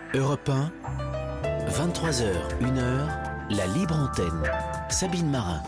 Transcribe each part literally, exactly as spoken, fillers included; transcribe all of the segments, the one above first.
Europe un, vingt-trois heures, une heure, la libre antenne. Sabine Marin.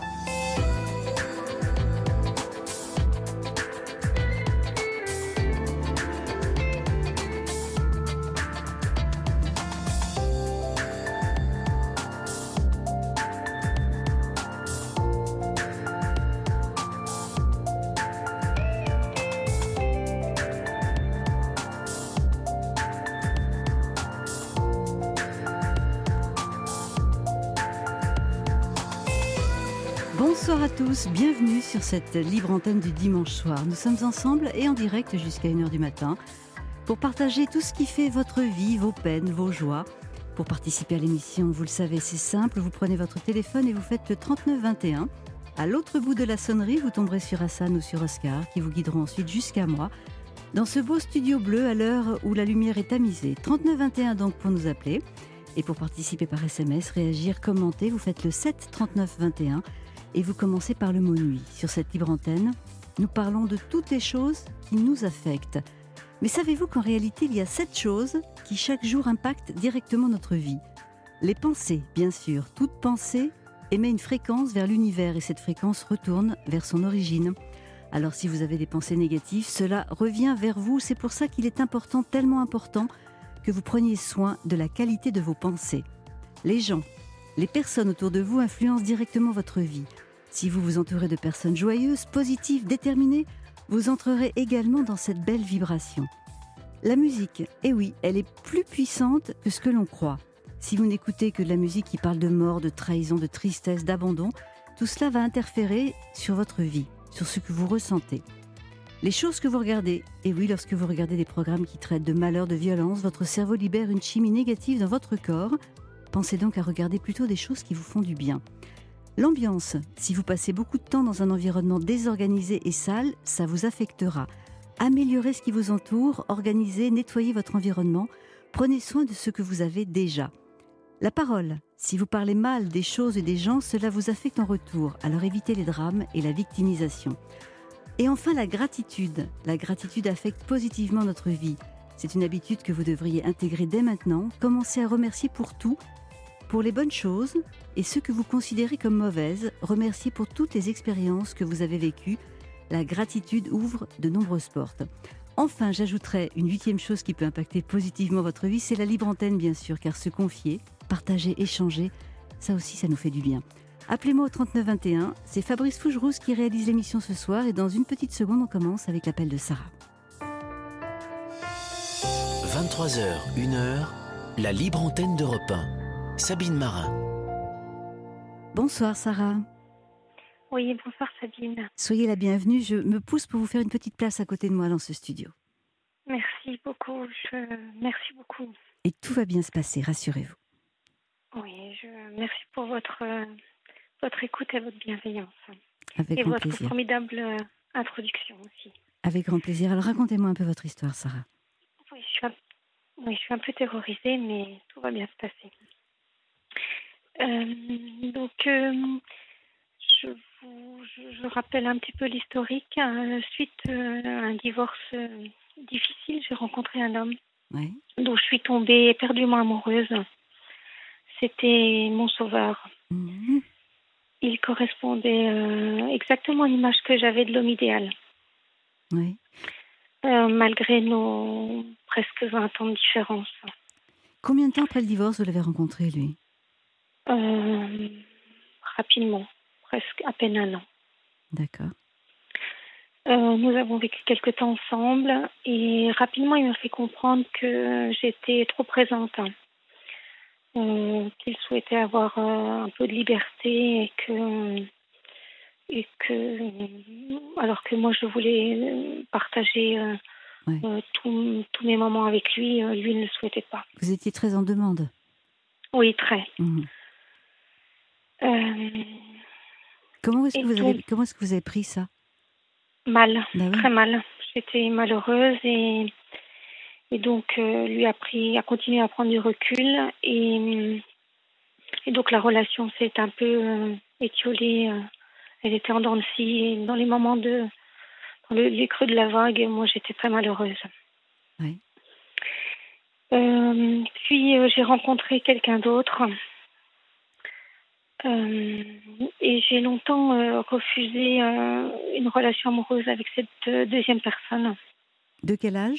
Bonsoir à tous, bienvenue sur cette libre antenne du dimanche soir. Nous sommes ensemble et en direct jusqu'à une heure du matin pour partager tout ce qui fait votre vie, vos peines, vos joies. Pour participer à l'émission, vous le savez, c'est simple, vous prenez votre téléphone et vous faites le trente-neuf vingt et un. À l'autre bout de la sonnerie, vous tomberez sur Hassan ou sur Oscar qui vous guideront ensuite jusqu'à moi dans ce beau studio bleu à l'heure où la lumière est tamisée. trente-neuf vingt et un donc pour nous appeler et pour participer par S M S, réagir, commenter, vous faites le sept trente-neuf vingt et un. Et vous commencez par le mot nuit. Sur cette libre antenne, nous parlons de toutes les choses qui nous affectent. Mais savez-vous qu'en réalité, il y a sept choses qui chaque jour impactent directement notre vie ? Les pensées, bien sûr. Toute pensée émet une fréquence vers l'univers et cette fréquence retourne vers son origine. Alors si vous avez des pensées négatives, cela revient vers vous. C'est pour ça qu'il est important, tellement important, que vous preniez soin de la qualité de vos pensées. Les gens, les personnes autour de vous influencent directement votre vie. Si vous vous entourez de personnes joyeuses, positives, déterminées, vous entrerez également dans cette belle vibration. La musique, eh oui, elle est plus puissante que ce que l'on croit. Si vous n'écoutez que de la musique qui parle de mort, de trahison, de tristesse, d'abandon, tout cela va interférer sur votre vie, sur ce que vous ressentez. Les choses que vous regardez, eh oui, lorsque vous regardez des programmes qui traitent de malheur, de violence, votre cerveau libère une chimie négative dans votre corps. Pensez donc à regarder plutôt des choses qui vous font du bien. L'ambiance, si vous passez beaucoup de temps dans un environnement désorganisé et sale, ça vous affectera. Améliorez ce qui vous entoure, organisez, nettoyez votre environnement, prenez soin de ce que vous avez déjà. La parole, si vous parlez mal des choses et des gens, cela vous affecte en retour, alors évitez les drames et la victimisation. Et enfin la gratitude. La gratitude affecte positivement notre vie. C'est une habitude que vous devriez intégrer dès maintenant, commencez à remercier pour tout, pour les bonnes choses et ceux que vous considérez comme mauvaises, remerciez pour toutes les expériences que vous avez vécues. La gratitude ouvre de nombreuses portes. Enfin, j'ajouterai une huitième chose qui peut impacter positivement votre vie, c'est la libre antenne bien sûr, car se confier, partager, échanger, ça aussi ça nous fait du bien. Appelez-moi au trente-neuf vingt et un, c'est Fabrice Fougerousse qui réalise l'émission ce soir et dans une petite seconde on commence avec l'appel de Sarah. vingt-trois heures, une heure, la libre antenne d'Europe un. Sabine Marin. Bonsoir Sarah. Oui, bonsoir Sabine. Soyez la bienvenue, je me pousse pour vous faire une petite place à côté de moi dans ce studio. Merci beaucoup, je... merci beaucoup. Et tout va bien se passer, rassurez-vous. Oui, je... merci pour votre, euh, votre écoute et votre bienveillance. Avec et grand votre plaisir. formidable euh, introduction aussi. Avec grand plaisir. Alors racontez-moi un peu votre histoire, Sarah. Oui, je suis un, oui, je suis un peu terrorisée, mais tout va bien se passer. Euh, donc, euh, je, vous, je, je rappelle un petit peu l'historique. Euh, suite euh, à un divorce euh, difficile, j'ai rencontré un homme Ouais. dont je suis tombée éperdument amoureuse. C'était mon sauveur. Mmh. Il correspondait euh, exactement à l'image que j'avais de l'homme idéal. Oui. Euh, malgré nos presque vingt ans de différence. Combien de temps après le divorce vous l'avez rencontré, lui ? Euh, rapidement, presque à peine un an. D'accord. Euh, nous avons vécu quelque temps ensemble et rapidement il m'a fait comprendre que j'étais trop présente, euh, qu'il souhaitait avoir euh, un peu de liberté et que, et que alors que moi je voulais partager euh, Ouais. euh, tous tous mes moments avec lui, euh, lui ne le souhaitait pas. Vous étiez très en demande. Oui, très. Mmh. Euh, Comment est-ce et que vous donc, avez comment est-ce que vous avez pris ça ? mal, Bah oui. très mal. J'étais malheureuse et, et donc euh, lui a pris, a continué à prendre du recul et, et donc la relation s'est un peu euh, étiolée. euh, elle était en dents de scie et dans les moments de, dans le, les creux de la vague, moi j'étais très malheureuse. Oui. Euh, puis euh, j'ai rencontré quelqu'un d'autre. Euh, et j'ai longtemps euh, refusé euh, une relation amoureuse avec cette euh, deuxième personne. De quel âge?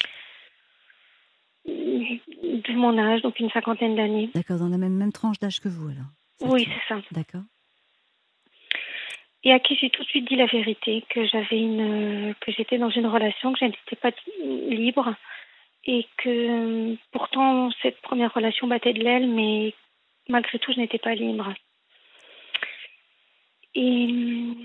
De mon âge, donc une cinquantaine d'années. D'accord, dans la même, même tranche d'âge que vous alors? Oui, c'est ça. D'accord. Et à qui j'ai tout de suite dit la vérité, que j'avais une, que j'étais dans une relation, que je n'étais pas libre, et que euh, pourtant cette première relation battait de l'aile, mais malgré tout, je n'étais pas libre. Et euh,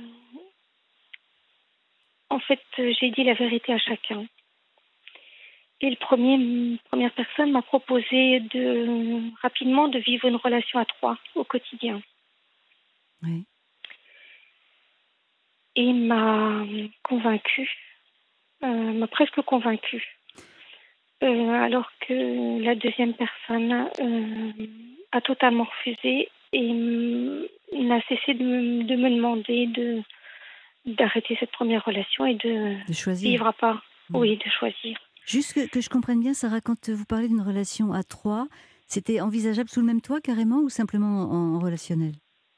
en fait, j'ai dit la vérité à chacun. Et le premier, première personne m'a proposé de rapidement de vivre une relation à trois au quotidien. Oui. Et m'a convaincue, euh, m'a presque convaincue. Euh, alors que la deuxième personne euh, a totalement refusé et euh, n'a cessé de me, de me demander de, d'arrêter cette première relation et de, de choisir. vivre à part. Mmh. Oui, de choisir. Juste que, que je comprenne bien, Sarah, quand vous parlez d'une relation à trois, c'était envisageable sous le même toit carrément ou simplement en, en relationnel?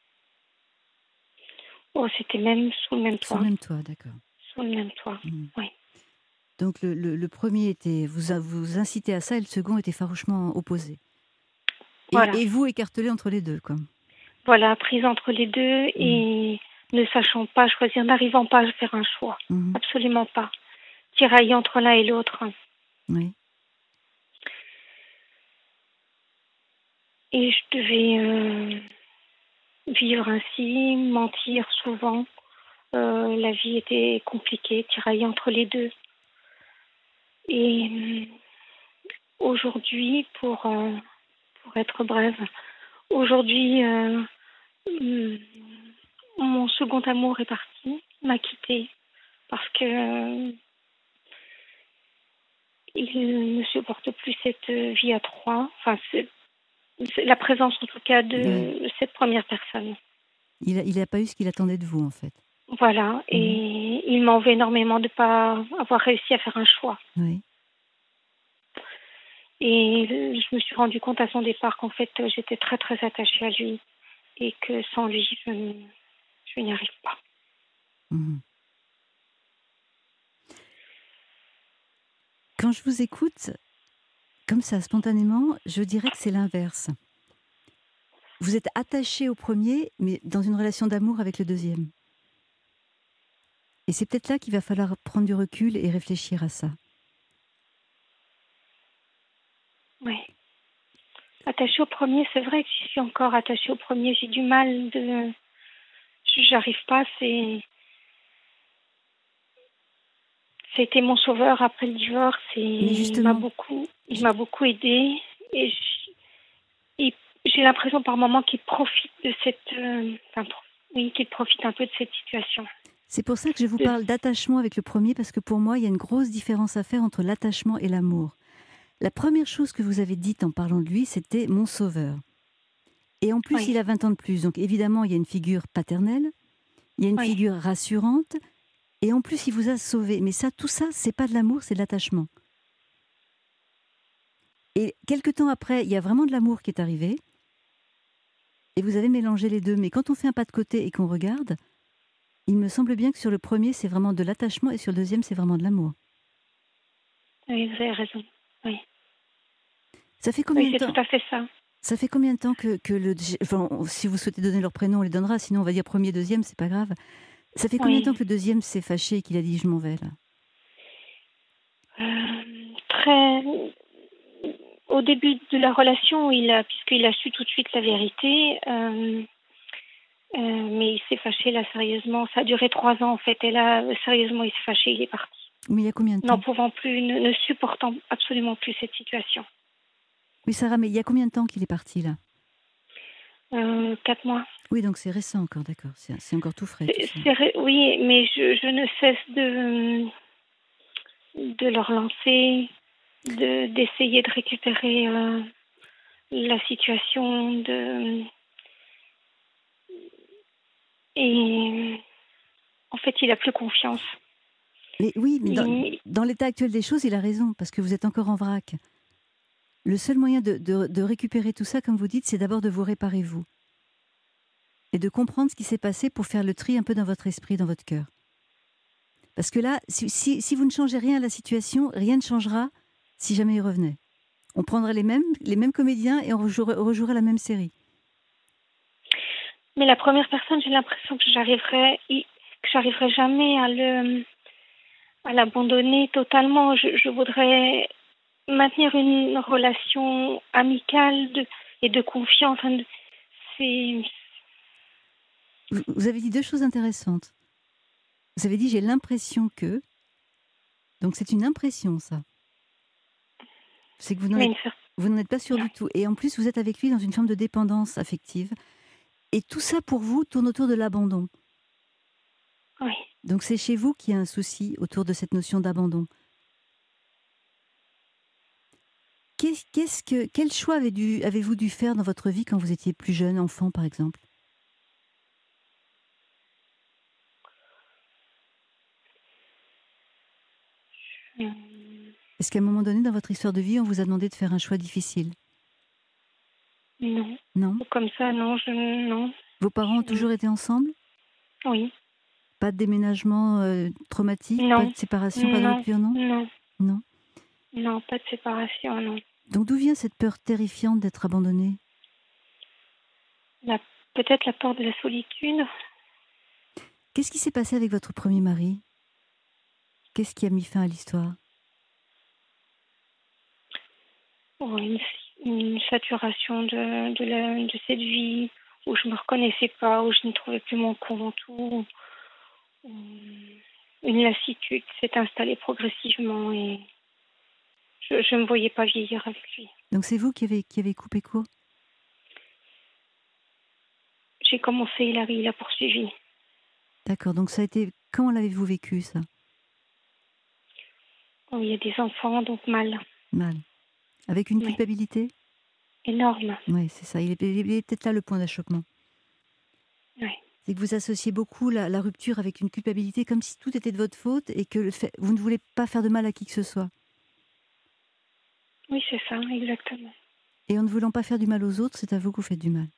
Oh, c'était même sous le même Sous toit. le même toit, d'accord. Sous le même toit, Mmh. oui. Donc le, le, le premier était, vous, vous incitez à ça et le second était farouchement opposé. Et, Voilà. et vous écartelé entre les deux, quoi. Voilà, prise entre les deux et mmh. ne sachant pas choisir, n'arrivant pas à faire un choix. Mmh. Absolument pas. Tiraillée entre l'un et l'autre. Oui. Et je devais euh, vivre ainsi, mentir souvent. Euh, la vie était compliquée, tiraillée entre les deux. Et euh, aujourd'hui, pour, euh, pour être brève, aujourd'hui, euh, euh, mon second amour est parti, m'a quittée parce que euh, il ne supporte plus cette vie à trois. Enfin, c'est, c'est la présence en tout cas de oui. cette première personne. Il n'a il a pas eu ce qu'il attendait de vous, en fait. Voilà, mmh. et il m'en veut énormément de ne pas avoir réussi à faire un choix. Oui. Et je me suis rendu compte à son départ qu'en fait, j'étais très très attachée à lui et que sans lui, je, je n'y arrive pas. Mmh. Quand je vous écoute, comme ça, spontanément, je dirais que c'est l'inverse. Vous êtes attaché au premier, mais dans une relation d'amour avec le deuxième. Et c'est peut-être là qu'il va falloir prendre du recul et réfléchir à ça. Oui. Attachée au premier, c'est vrai que je suis encore attachée au premier. J'ai du mal de... J'arrive pas, c'est... C'était mon sauveur après le divorce et il m'a beaucoup, il m'a beaucoup aidée. Et je... il... j'ai l'impression par moments qu'il profite de cette... Euh... Enfin, oui, qu'il profite un peu de cette situation. C'est pour ça que je vous parle d'attachement avec le premier, parce que pour moi, il y a une grosse différence à faire entre l'attachement et l'amour. La première chose que vous avez dite en parlant de lui, c'était « mon sauveur ». Et en plus, oui. il a vingt ans de plus. Donc évidemment, il y a une figure paternelle, il y a une oui. figure rassurante, et en plus, il vous a sauvé. Mais ça, tout ça, c'est pas de l'amour, c'est de l'attachement. Et quelque temps après, il y a vraiment de l'amour qui est arrivé, et vous avez mélangé les deux. Mais quand on fait un pas de côté et qu'on regarde, il me semble bien que sur le premier, c'est vraiment de l'attachement et sur le deuxième, c'est vraiment de l'amour. Oui, vous avez raison. Oui. Ça fait combien oui, de temps c'est tout à fait ça. Ça fait combien de temps que, que le... Enfin, si vous souhaitez donner leur prénom, on les donnera. Sinon, on va dire premier, deuxième, c'est pas grave. Ça fait combien oui. de temps que le deuxième s'est fâché et qu'il a dit « je m'en vais » là euh, Très... Au début de la relation, il a, puisqu'il a su tout de suite la vérité... Euh... Euh, mais il s'est fâché là sérieusement. Ça a duré trois ans en fait. Et là, sérieusement, il s'est fâché, il est parti. Mais il y a combien de temps? N'en pouvant plus, ne, ne supportant absolument plus cette situation. Oui, Sarah, mais il y a combien de temps qu'il est parti là? euh, Quatre mois. Oui, donc c'est récent encore, d'accord. C'est, c'est encore tout frais. C'est, tout c'est ré... Oui, mais je, je ne cesse de, de le relancer, de, d'essayer de récupérer euh, la situation, de... Et en fait, il n'a plus confiance. Mais oui, mais dans, il... dans l'état actuel des choses, il a raison, parce que vous êtes encore en vrac. Le seul moyen de, de, de récupérer tout ça, comme vous dites, c'est d'abord de vous réparer vous. Et de comprendre ce qui s'est passé pour faire le tri un peu dans votre esprit, dans votre cœur. Parce que là, si, si, si vous ne changez rien à la situation, rien ne changera si jamais il revenait. On prendrait les mêmes, les mêmes comédiens et on rejouerait, on rejouerait la même série. Mais la première personne, j'ai l'impression que j'arriverai, que j'arriverai jamais à le, à l'abandonner totalement. Je, je voudrais maintenir une relation amicale de, et de confiance. Enfin, de, c'est... Vous, vous avez dit deux choses intéressantes. Vous avez dit j'ai l'impression que. Donc c'est une impression, ça. C'est que vous n'en êtes, vous n'en êtes pas sûr du tout. Et en plus, vous êtes avec lui dans une forme de dépendance affective. Et tout ça, pour vous, tourne autour de l'abandon. Oui. Donc c'est chez vous qu'il y a un souci autour de cette notion d'abandon. Qu'est-ce, qu'est-ce que, quel choix avez dû, avez-vous dû faire dans votre vie quand vous étiez plus jeune, enfant, par exemple ? Hum. Est-ce qu'à un moment donné, dans votre histoire de vie, on vous a demandé de faire un choix difficile ? Non. Non. Comme ça, non. Je, non. Vos parents ont Je... toujours été ensemble ? Oui. Pas de déménagement euh, traumatique ? Non. Pas de séparation, pas de Non. rupture, non ? Non. Non. Non, pas de séparation, non. Donc d'où vient cette peur terrifiante d'être abandonnée ? La... Peut-être la peur de la solitude. Qu'est-ce qui s'est passé avec votre premier mari ? Qu'est-ce qui a mis fin à l'histoire ? Oh, une, une saturation de, de, la, de cette vie où je ne me reconnaissais pas, où je ne trouvais plus mon compte, où, où une lassitude s'est installée progressivement et je ne me voyais pas vieillir avec lui. Donc c'est vous qui avez, qui avez coupé court ? J'ai commencé, il a, il a poursuivi. D'accord, donc ça a été... Comment l'avez-vous vécu, ça ? Oh, il y a des enfants, donc mal. Mal. Avec une Oui. culpabilité ? Énorme. Oui, c'est ça. Il est, il est peut-être là le point d'achoppement. Oui. C'est que vous associez beaucoup la, la rupture avec une culpabilité, comme si tout était de votre faute et que le fait, vous ne voulez pas faire de mal à qui que ce soit. Oui, c'est ça, exactement. Et en ne voulant pas faire du mal aux autres, c'est à vous que vous faites du mal.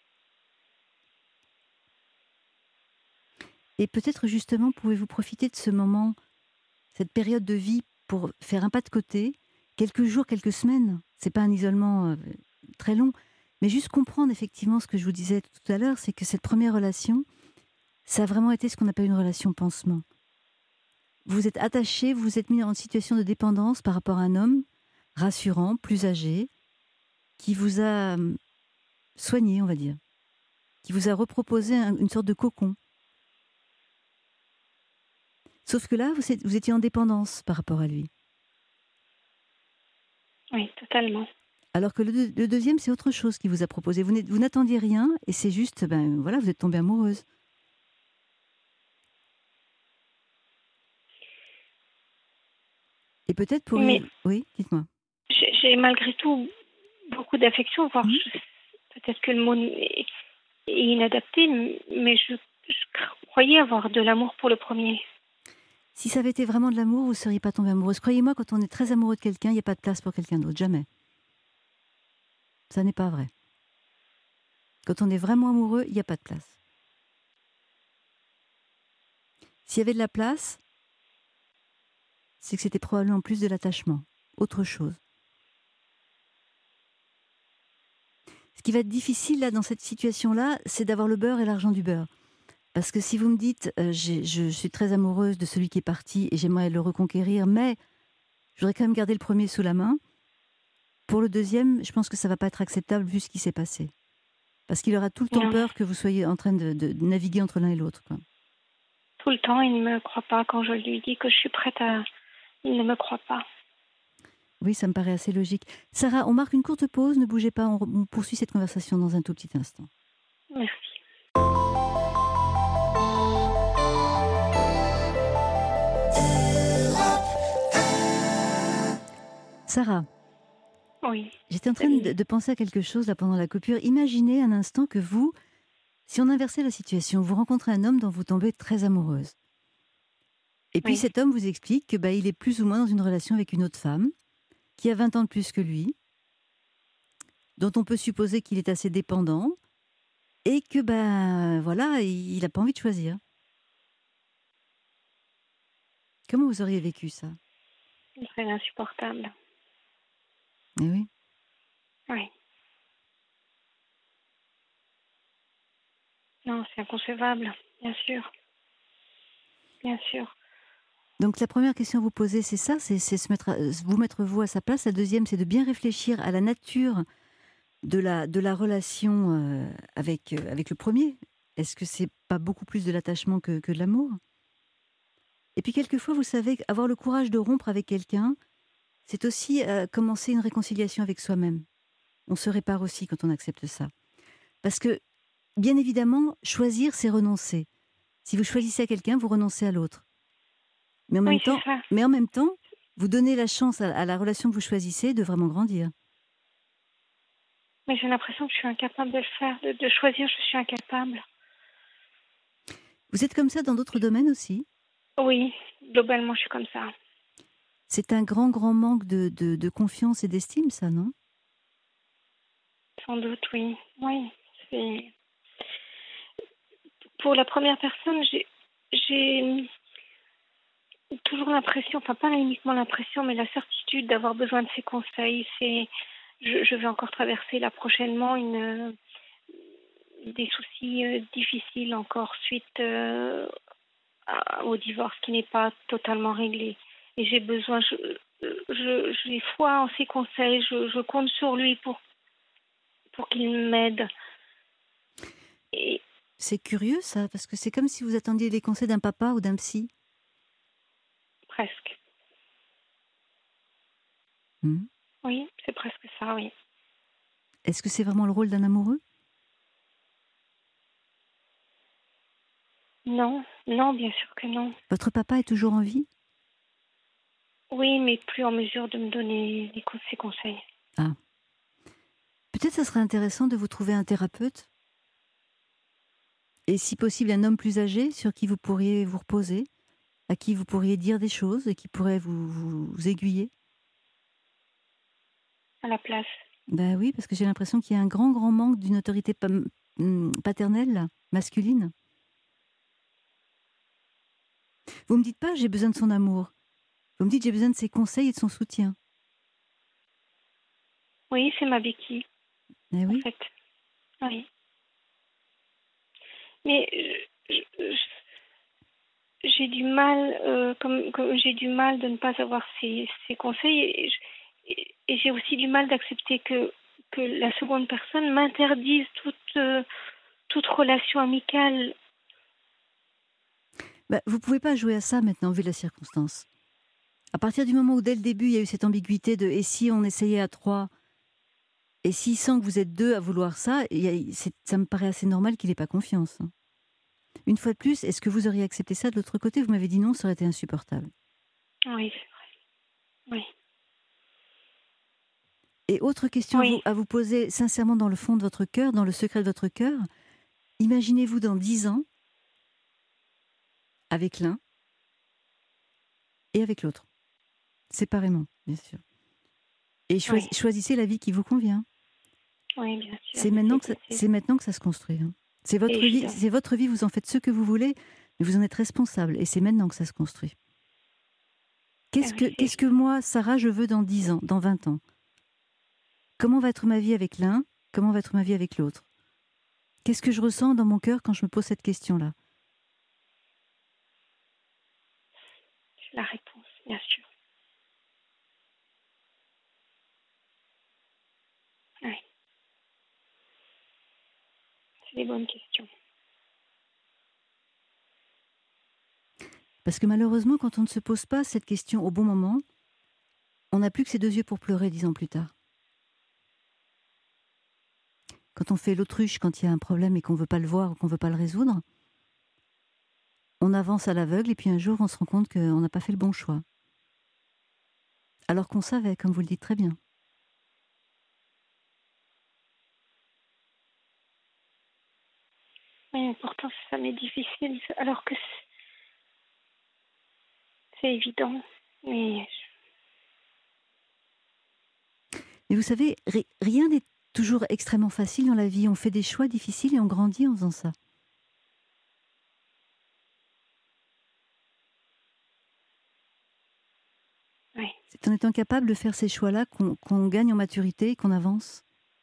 Et peut-être justement, pouvez-vous profiter de ce moment, cette période de vie, pour faire un pas de côté, quelques jours, quelques semaines. C'est pas un isolement euh, très long, mais juste comprendre effectivement ce que je vous disais tout à l'heure, c'est que cette première relation, ça a vraiment été ce qu'on appelle une relation pansement. Vous êtes attaché, vous vous êtes mis en situation de dépendance par rapport à un homme rassurant, plus âgé, qui vous a soigné, on va dire, qui vous a reproposé un, une sorte de cocon. Sauf que là, vous, êtes, vous étiez en dépendance par rapport à lui. Oui, totalement. Alors que le, le deuxième, c'est autre chose qu'il vous a proposé. Vous, vous n'attendiez rien et c'est juste, ben voilà, vous êtes tombée amoureuse. Et peut-être pour... Mais une... Oui, dites-moi. J'ai, j'ai malgré tout beaucoup d'affection, voire Mmh. je, peut-être que le mot est, est inadapté, mais je, je croyais avoir de l'amour pour le premier. Si ça avait été vraiment de l'amour, vous ne seriez pas tombée amoureuse. Croyez-moi, quand on est très amoureux de quelqu'un, il n'y a pas de place pour quelqu'un d'autre, jamais. Ça n'est pas vrai. Quand on est vraiment amoureux, il n'y a pas de place. S'il y avait de la place, c'est que c'était probablement plus de l'attachement, autre chose. Ce qui va être difficile là, dans cette situation-là, c'est d'avoir le beurre et l'argent du beurre. Parce que si vous me dites, euh, j'ai, je suis très amoureuse de celui qui est parti et j'aimerais le reconquérir, mais je voudrais quand même garder le premier sous la main, pour le deuxième, je pense que ça ne va pas être acceptable vu ce qui s'est passé. Parce qu'il aura tout le temps Non. peur que vous soyez en train de, de naviguer entre l'un et l'autre, quoi. Tout le temps, il ne me croit pas. Quand je lui dis que je suis prête à... Il ne me croit pas. Oui, ça me paraît assez logique. Sarah, on marque une courte pause, ne bougez pas, on, on poursuit cette conversation dans un tout petit instant. Merci. Sarah, Oui. j'étais en train de, de penser à quelque chose là pendant la coupure. Imaginez un instant que vous, si on inversait la situation, vous rencontrez un homme dont vous tombez très amoureuse. Et puis Oui. cet homme vous explique que bah, il est plus ou moins dans une relation avec une autre femme, qui a vingt ans de plus que lui, dont on peut supposer qu'il est assez dépendant et que, ben voilà, il n'a pas envie de choisir. Comment vous auriez vécu ça? Ce serait insupportable. Eh oui. Oui. Non, c'est inconcevable, bien sûr. Bien sûr. Donc la première question à vous poser, c'est ça, c'est, c'est se mettre à- vous mettre vous à sa place. La deuxième, c'est de bien réfléchir à la nature de la, de la relation euh, avec, euh, avec le premier. Est-ce que c'est pas beaucoup plus de l'attachement que, que de l'amour? Et puis quelquefois, vous savez, avoir le courage de rompre avec quelqu'un, c'est aussi euh, commencer une réconciliation avec soi-même. On se répare aussi quand on accepte ça. Parce que, bien évidemment, choisir, c'est renoncer. Si vous choisissez à quelqu'un, vous renoncez à l'autre. Mais en même Oui, c'est temps, ça. mais en même temps, vous donnez la chance à, à la relation que vous choisissez de vraiment grandir. Mais j'ai l'impression que je suis incapable de le faire. De, de choisir, je suis incapable. Vous êtes comme ça dans d'autres domaines aussi. Oui, globalement, je suis comme ça. C'est un grand, grand manque de, de, de confiance et d'estime, ça, non? Sans doute, oui. Oui, c'est... Pour la première personne, j'ai, j'ai toujours l'impression, enfin pas uniquement l'impression, mais la certitude d'avoir besoin de ses conseils. C'est, je, je vais encore traverser là prochainement une, des soucis euh, difficiles encore suite euh, à- au divorce qui n'est pas totalement réglé. Et j'ai besoin, je, je, j'ai foi en ses conseils, je, je compte sur lui pour, pour qu'il m'aide. Et C'est curieux, ça, parce que c'est comme si vous attendiez les conseils d'un papa ou d'un psy. presque. Hmm. Oui, c'est presque ça, oui. Est-ce que c'est vraiment le rôle d'un amoureux? Non, non, bien sûr que non. Votre papa est toujours en vie? Oui, mais plus en mesure de me donner des co- ses conseils. Ah. Peut-être ça serait intéressant de vous trouver un thérapeute, et si possible un homme plus âgé sur qui vous pourriez vous reposer, à qui vous pourriez dire des choses et qui pourrait vous, vous, vous aiguiller. À la place. Ben oui, parce que j'ai l'impression qu'il y a un grand, grand manque d'une autorité pam- hum, paternelle, là, masculine. Vous me dites pas j'ai besoin de son amour. Vous me dites j'ai besoin de ses conseils et de son soutien. Oui, c'est ma béquille, Eh en oui. fait. Oui. Mais je- je- je- j'ai du mal, euh, comme, comme j'ai du mal de ne pas avoir ses, ses conseils, et, je- et- et j'ai aussi du mal d'accepter que, que la seconde personne m'interdise toute, euh, toute relation amicale. Ben, vous pouvez pas jouer à ça maintenant vu la circonstance. À partir du moment où dès le début il y a eu cette ambiguïté de et si on essayait à trois, et s'il sent que vous êtes deux à vouloir ça, il y a- c'est- ça me paraît assez normal qu'il n'ait pas confiance. Une fois de plus, est-ce que vous auriez accepté ça de l'autre côté? Vous m'avez dit non, ça aurait été insupportable. Oui, c'est vrai. Oui. Et autre question à Oui. vous, à vous poser sincèrement dans le fond de votre cœur, dans le secret de votre cœur, imaginez-vous dans dix ans avec l'un et avec l'autre, séparément, bien sûr. Et choi- Oui. choisissez la vie qui vous convient. Oui, bien sûr. C'est maintenant, que ça, possible. c'est maintenant que ça se construit. hein. C'est votre vie, Évidemment. c'est votre vie, vous en faites ce que vous voulez, mais vous en êtes responsable. Et c'est maintenant que ça se construit. Qu'est-ce Ah que, oui, c'est qu'est-ce que moi, Sarah, je veux dans dix ans, dans vingt ans? Comment va être ma vie avec l'un? Comment va être ma vie avec l'autre? Qu'est-ce que je ressens dans mon cœur quand je me pose cette question-là? c'est la réponse, bien sûr. Oui. C'est des bonnes questions. Parce que malheureusement, quand on ne se pose pas cette question au bon moment, on n'a plus que ses deux yeux pour pleurer dix ans plus tard. Quand on fait l'autruche, quand il y a un problème et qu'on ne veut pas le voir ou qu'on ne veut pas le résoudre, on avance à l'aveugle et puis un jour on se rend compte qu'on n'a pas fait le bon choix. Alors qu'on savait, comme vous le dites très bien. Oui, mais pourtant, ça m'est difficile, alors que c'est, c'est évident. Mais Mais vous savez, ri- rien n'est toujours extrêmement facile dans la vie. On fait des choix difficiles et on grandit en faisant ça. Oui. C'est en étant capable de faire ces choix-là qu'on qu'on gagne en maturité et qu'on avance.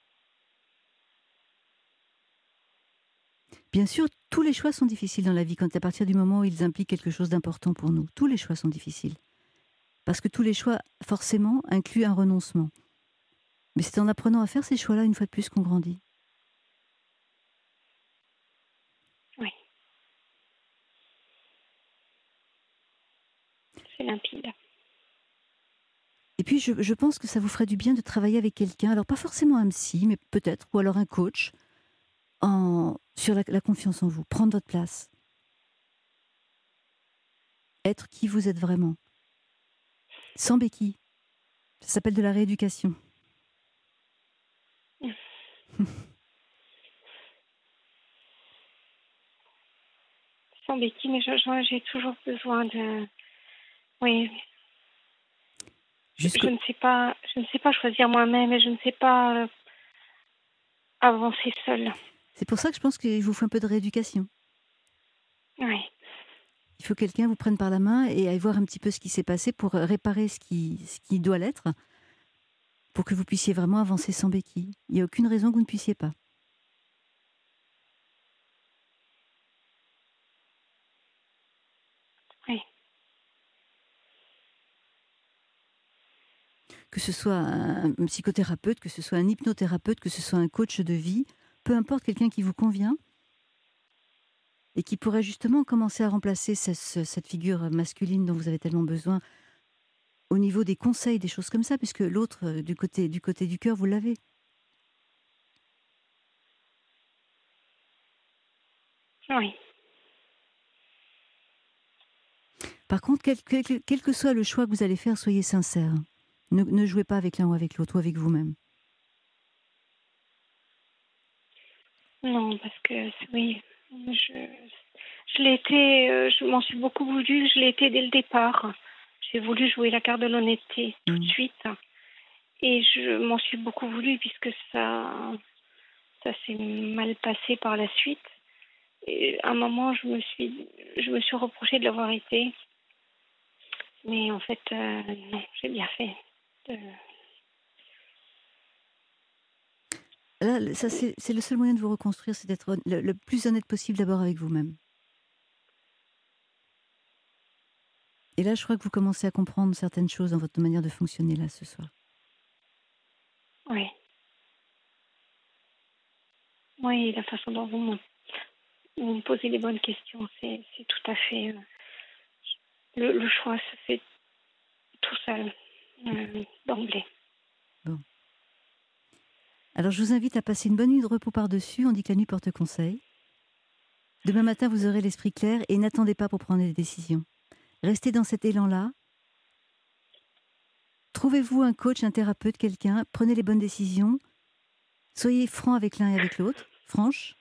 Bien sûr, tous les choix sont difficiles dans la vie quand à partir du moment où ils impliquent quelque chose d'important pour nous. Tous les choix sont difficiles. Parce que tous les choix, forcément, incluent un renoncement. Mais c'est en apprenant à faire ces choix-là, une fois de plus, qu'on grandit. Oui. C'est limpide. Et puis, je, je pense que ça vous ferait du bien de travailler avec quelqu'un, alors pas forcément un psy, mais peut-être, ou alors un coach, en, sur la, la confiance en vous, prendre votre place. Être qui vous êtes vraiment. Sans béquille. Ça s'appelle de la rééducation. Sans béquille, mais je- je- j'ai toujours besoin de... Oui, je, Jusque... je ne sais pas, je ne sais pas choisir moi-même et je ne sais pas euh, avancer seule. C'est pour ça que je pense qu'il vous faut un peu de rééducation. Oui. Il faut que quelqu'un vous prenne par la main et aille voir un petit peu ce qui s'est passé pour réparer ce qui, ce qui doit l'être, pour que vous puissiez vraiment avancer sans béquille. Il n'y a aucune raison que vous ne puissiez pas. Oui. Que ce soit un, un psychothérapeute, que ce soit un hypnothérapeute, que ce soit un coach de vie, peu importe, quelqu'un qui vous convient et qui pourrait justement commencer à remplacer ce, ce, cette figure masculine dont vous avez tellement besoin au niveau des conseils, des choses comme ça, puisque l'autre, euh, du côté du côté du cœur, vous l'avez. Oui. Par contre, quel, quel, quel que soit le choix que vous allez faire, soyez sincère. Ne, ne jouez pas avec l'un ou avec l'autre, ou avec vous-même. Non, parce que oui, je, je l'ai été, euh, je m'en suis beaucoup voulu, je l'ai été dès le départ. J'ai voulu jouer la carte de l'honnêteté tout de Mmh. suite. Et je m'en suis beaucoup voulu puisque ça, ça s'est mal passé par la suite. Et à un moment, je me suis, je me suis reproché de l'avoir été. Mais en fait, euh, non, j'ai bien fait. de- Là, ça, c'est, c'est le seul moyen de vous reconstruire, c'est d'être le, le plus honnête possible d'abord avec vous-même. Et là, je crois que vous commencez à comprendre certaines choses dans votre manière de fonctionner là ce soir. Oui. Oui, la façon dont vous me, vous me posez les bonnes questions, c'est, c'est tout à fait... euh, le, le choix se fait tout seul, euh, d'emblée. Bon. Alors, je vous invite à passer une bonne nuit de repos par-dessus. On dit que la nuit porte conseil. Demain matin, vous aurez l'esprit clair et n'attendez pas pour prendre des décisions. Restez dans cet élan-là. Trouvez-vous un coach, un thérapeute, quelqu'un. Prenez les bonnes décisions. Soyez franc avec l'un et avec l'autre. Franche.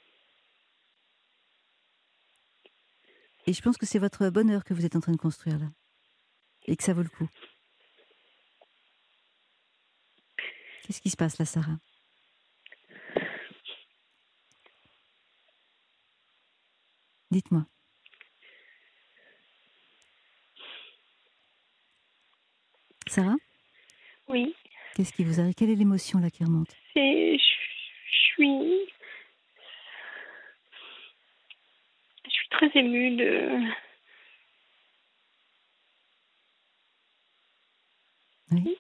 Et je pense que c'est votre bonheur que vous êtes en train de construire là. Et que ça vaut le coup. Qu'est-ce qui se passe là, Sarah ? Dites-moi. Sarah ? Oui, Qu'est-ce qui vous arrive ? Quelle est l'émotion là qui remonte ? c'est... Je je suis... Je suis très émue de... Oui.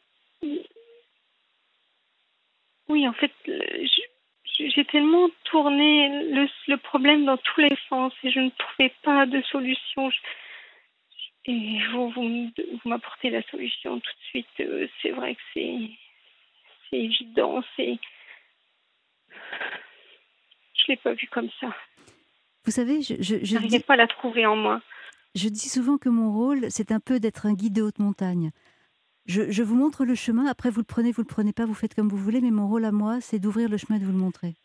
Oui, en fait, le- je- j'ai tellement tourné le, le problème dans tous les sens et je ne trouvais pas de solution. Je- Et vous, vous, m- vous m'apportez la solution tout de suite. Euh, C'est vrai que c'est c'est évident. C'est... Je ne l'ai pas vu comme ça. Vous savez, je, je, Je je, n'arrivais dis, pas à la trouver en moi. je dis souvent que mon rôle, c'est un peu d'être un guide de haute montagne. Je, je vous montre le chemin, après vous le prenez, vous le prenez pas, vous faites comme vous voulez, mais mon rôle à moi, c'est d'ouvrir le chemin et de vous le montrer.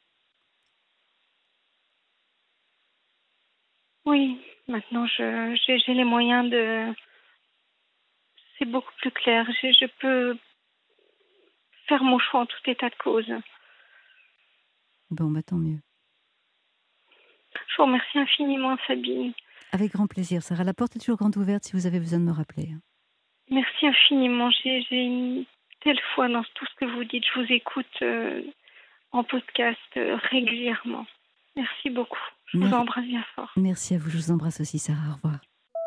Oui, maintenant, je, j'ai, j'ai les moyens de... C'est beaucoup plus clair. Je, je peux faire mon choix en tout état de cause. Bon, bah tant mieux. Je vous remercie infiniment, Sabine. Avec grand plaisir, Sarah. La porte est toujours grande ouverte si vous avez besoin de me rappeler. Merci infiniment. J'ai, j'ai une telle foi dans tout ce que vous dites. Je vous écoute euh, en podcast euh, régulièrement. Merci beaucoup. Je vous Merci. embrasse bien fort. Merci à vous. Je vous embrasse aussi, Sarah. Au revoir.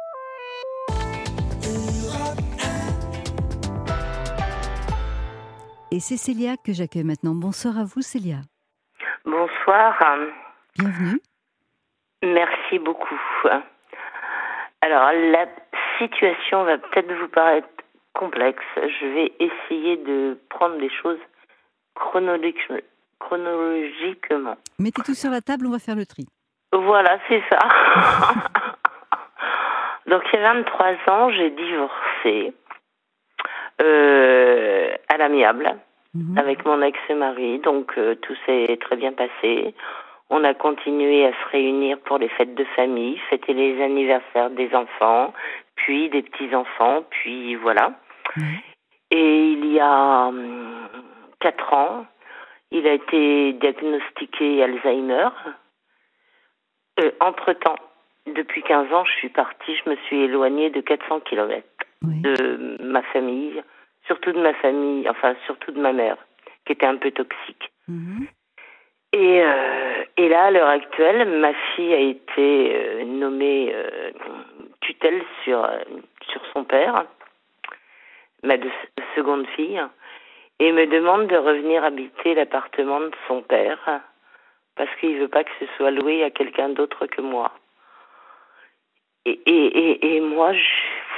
Et c'est Célia que j'accueille maintenant. Bonsoir à vous, Célia. Bonsoir. Bienvenue. Merci beaucoup. Alors, la situation va peut-être vous paraître complexe. Je vais essayer de prendre les choses chronologiquement. chronologiquement. Mettez tout sur la table, on va faire le tri. Voilà, c'est ça. Donc, il y a vingt-trois ans, j'ai divorcé euh, à l'amiable mmh. avec mon ex-mari. Donc, euh, tout s'est très bien passé. On a continué à se réunir pour les fêtes de famille, fêter les anniversaires des enfants, puis des petits-enfants, puis voilà. Mmh. Et il y a hum, quatre ans, il a été diagnostiqué Alzheimer. Euh, entre-temps, depuis quinze ans, je suis partie, je me suis éloignée de quatre cents kilomètres oui. de ma famille, surtout de ma famille, enfin surtout de ma mère, qui était un peu toxique. Mmh. Et, euh, et là, à l'heure actuelle, ma fille a été euh, nommée euh, tutelle sur, euh, sur son père, ma deux, seconde fille, et me demande de revenir habiter l'appartement de son père parce qu'il ne veut pas que ce soit loué à quelqu'un d'autre que moi. Et, et, et, et moi, je...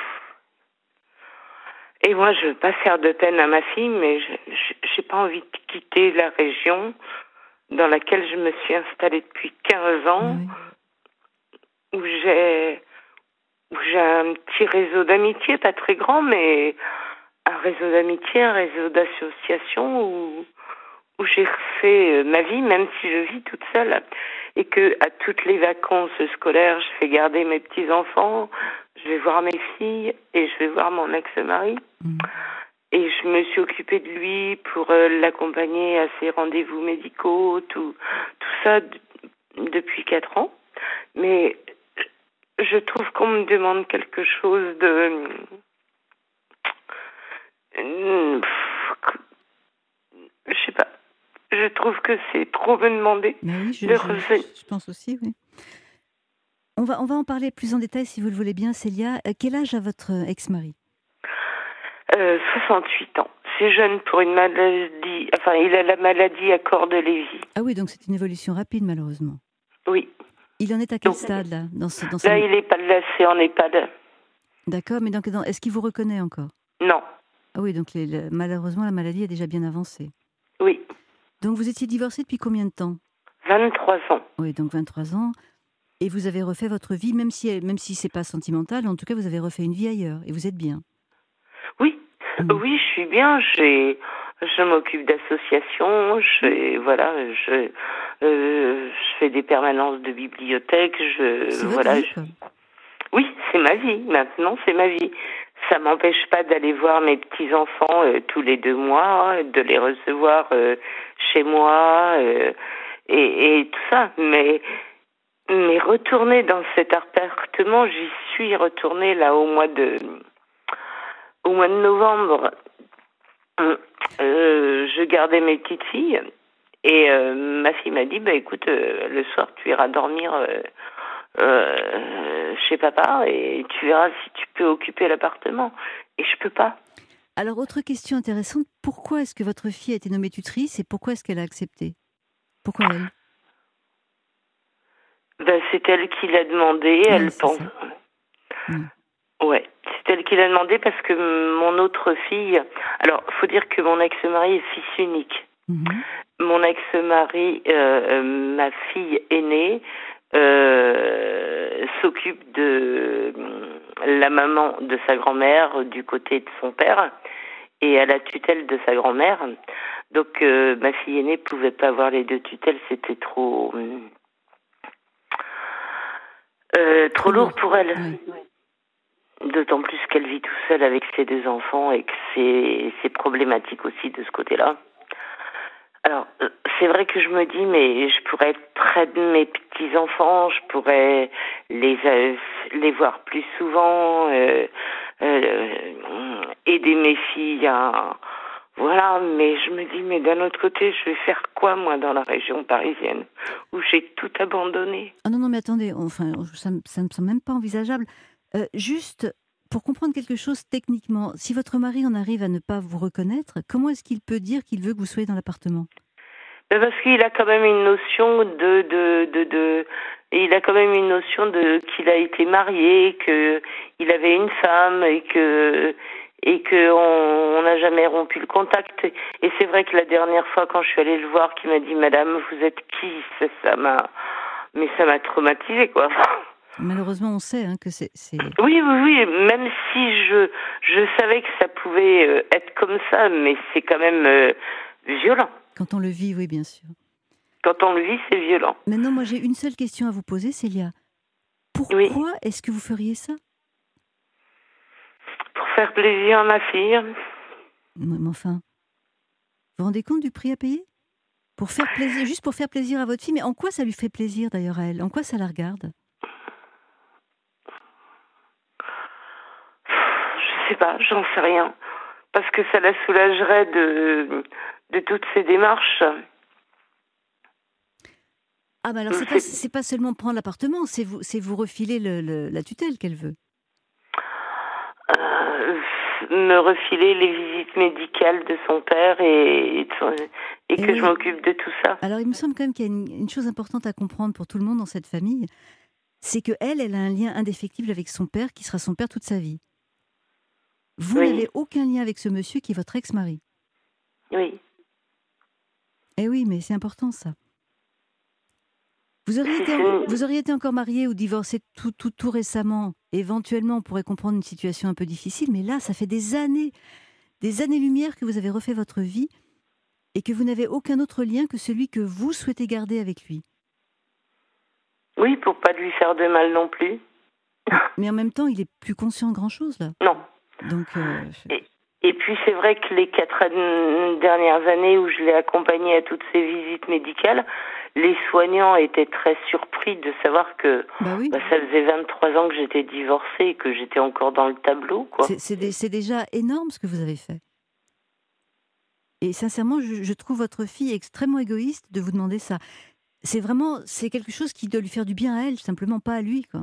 Et moi, je veux pas faire de peine à ma fille, mais je n'ai pas envie de quitter la région dans laquelle je me suis installée depuis quinze ans, oui. où j'ai où j'ai un petit réseau d'amitié, pas très grand, mais un réseau d'amitié, un réseau d'associations où, où j'ai refait ma vie, même si je vis toute seule. Et que à toutes les vacances scolaires, je fais garder mes petits-enfants, je vais voir mes filles et je vais voir mon ex-mari. Mmh. Et je me suis occupée de lui pour euh, l'accompagner à ses rendez-vous médicaux, tout, tout ça d- depuis quatre ans. Mais je trouve qu'on me demande quelque chose de... Euh, je sais pas. Je trouve que c'est trop me demander oui, je, de je, revenir. Je pense aussi, oui. On va, on va en parler plus en détail si vous le voulez bien, Célia. Euh, quel âge a votre ex-mari ? euh, soixante-huit ans. C'est jeune pour une maladie. Enfin, il a la maladie à corps de Lévy. Ah oui, donc c'est une évolution rapide, malheureusement. Oui. Il en est à quel donc, stade, là dans ce, dans Là, ce... il n'est pas placé en EHPAD. D'accord, mais donc, est-ce qu'il vous reconnaît encore ? Non. Ah oui, donc les, le, malheureusement, la maladie est déjà bien avancée. Oui. Donc vous étiez divorcée depuis combien de temps ? vingt-trois ans. Oui, donc vingt-trois ans. Et vous avez refait votre vie, même si, même si ce n'est pas sentimental, en tout cas, vous avez refait une vie ailleurs. Et vous êtes bien. Oui, mmh. oui, je suis bien. J'ai, je m'occupe d'associations. Je, voilà, je, euh, je fais des permanences de bibliothèque. Je, c'est voilà. votre vie, je... Oui, c'est ma vie. Maintenant, c'est ma vie. Ça m'empêche pas d'aller voir mes petits-enfants euh, tous les deux mois, de les recevoir euh, chez moi euh, et, et tout ça. Mais, mais retourner dans cet appartement, j'y suis retournée là au mois de, au mois de novembre. Euh, je gardais mes petites filles et euh, ma fille m'a dit, bah écoute, euh, le soir tu iras dormir. Euh, Euh, chez papa et tu verras si tu peux occuper l'appartement. Et je peux pas. Alors, autre question intéressante, pourquoi est-ce que votre fille a été nommée tutrice et pourquoi est-ce qu'elle a accepté ? Pourquoi elle ? Ben, c'est elle qui l'a demandé, oui, elle pense. Mmh. Ouais, c'est elle qui l'a demandé parce que mon autre fille... Alors, il faut dire que mon ex-mari est fils unique. Mmh. Mon ex-mari, euh, ma fille aînée, Euh, s'occupe de la maman de sa grand-mère du côté de son père et à la tutelle de sa grand-mère. Donc euh, ma fille aînée pouvait pas avoir les deux tutelles, c'était trop euh, trop lourd pour elle. Oui. D'autant plus qu'elle vit tout seule avec ses deux enfants et que c'est c'est problématique aussi de ce côté-là. Alors, euh, c'est vrai que je me dis, mais je pourrais être près de mes petits-enfants, je pourrais les, euh, les voir plus souvent, euh, euh, aider mes filles à... Voilà, mais je me dis, mais d'un autre côté, je vais faire quoi, moi, dans la région parisienne, où j'ai tout abandonné? Ah non, non, mais attendez, enfin, ça, me- ça ne me semble même pas envisageable. Euh, juste, pour comprendre quelque chose techniquement, si votre mari en arrive à ne pas vous reconnaître, comment est-ce qu'il peut dire qu'il veut que vous soyez dans l'appartement? Ben, parce qu'il a quand même une notion de, de, de, de, il a quand même une notion de qu'il a été marié, que il avait une femme et que et que on on n'a jamais rompu le contact. Et c'est vrai que la dernière fois quand je suis allée le voir, qu'il m'a dit Madame, vous êtes qui? Ça ça m'a, mais ça m'a traumatisée quoi. Malheureusement, on sait hein, que c'est... c'est- Oui, oui, oui. Même si je je savais que ça pouvait euh, être comme ça, mais c'est quand même euh, violent. Quand on le vit, oui, bien sûr. Quand on le vit, c'est violent. Maintenant, moi, j'ai une seule question à vous poser, Célia. Oui. Pourquoi est-ce que vous feriez ça? Pour faire plaisir à ma fille. Mais mais enfin, vous vous rendez compte du prix à payer? Pour faire plaisir, juste pour faire plaisir à votre fille. Mais en quoi ça lui fait plaisir d'ailleurs à elle? En quoi ça la regarde? Je sais pas, j'en sais rien. Parce que ça la soulagerait de, de toutes ces démarches. Ah bah alors c'est pas, c'est pas seulement prendre l'appartement, c'est vous, c'est vous refiler le, le- la tutelle qu'elle veut. Euh, me refiler les visites médicales de son père et, et, de son- et Eh que oui. je m'occupe de tout ça. Alors il me semble quand même qu'il y a une, une chose importante à comprendre pour tout le monde dans cette famille, c'est que elle, elle a un lien indéfectible avec son père qui sera son père toute sa vie. Vous Oui. n'avez aucun lien avec ce monsieur qui est votre ex-mari. Oui. Eh oui, mais c'est important ça. Vous auriez, C'est- été, c'est- vous auriez été encore marié ou divorcé tout, tout, tout récemment. Éventuellement, on pourrait comprendre une situation un peu difficile, mais là, ça fait des années, des années-lumière que vous avez refait votre vie et que vous n'avez aucun autre lien que celui que vous souhaitez garder avec lui. Oui, pour pas lui faire de mal non plus. Mais en même temps, il est plus conscient de grand-chose, là. Non. Donc, euh, Et, et puis c'est vrai que les quatre an- dernières années où je l'ai accompagné à toutes ces visites médicales, les soignants étaient très surpris de savoir que bah oui, bah, ça faisait vingt-trois ans que j'étais divorcée et que j'étais encore dans le tableau, quoi. c'est, c'est, dé- c'est déjà énorme ce que vous avez fait. Et sincèrement, je, je trouve votre fille extrêmement égoïste de vous demander ça. C'est vraiment, c'est quelque chose qui doit lui faire du bien à elle, simplement pas à lui, quoi.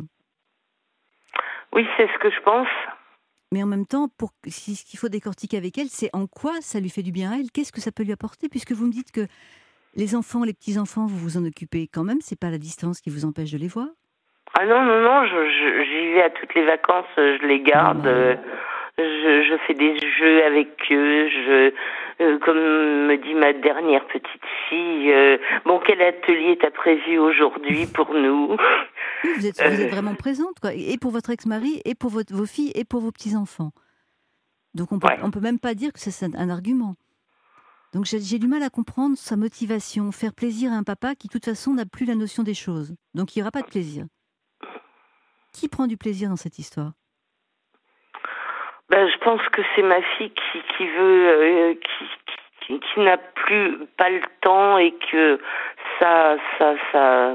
Oui, c'est ce que je pense. Mais en même temps, pour, si, ce qu'il faut décortiquer avec elle, c'est en quoi ça lui fait du bien à elle, qu'est-ce que ça peut lui apporter, puisque vous me dites que les enfants, les petits-enfants, vous vous en occupez quand même, c'est pas la distance qui vous empêche de les voir. Ah non, non, non, je, je- j'y vais à toutes les vacances, je les garde, euh, je, je fais des jeux avec eux, je, euh, comme me dit ma dernière petite fille, euh, bon, quel atelier t'as prévu aujourd'hui pour nous? Oui, vous êtes, vous êtes vraiment présente, quoi, et pour votre ex-mari, et pour votre, vos filles, et pour vos petits-enfants. Donc on peut, Ouais. on peut même pas dire que c'est un, un argument. Donc j'ai, j'ai du mal à comprendre sa motivation, faire plaisir à un papa qui, de toute façon, n'a plus la notion des choses. Donc il n'y aura pas de plaisir. Qui prend du plaisir dans cette histoire? Ben, je pense que c'est ma fille qui, qui veut, euh, qui, qui, qui n'a plus pas le temps et que ça, ça, ça,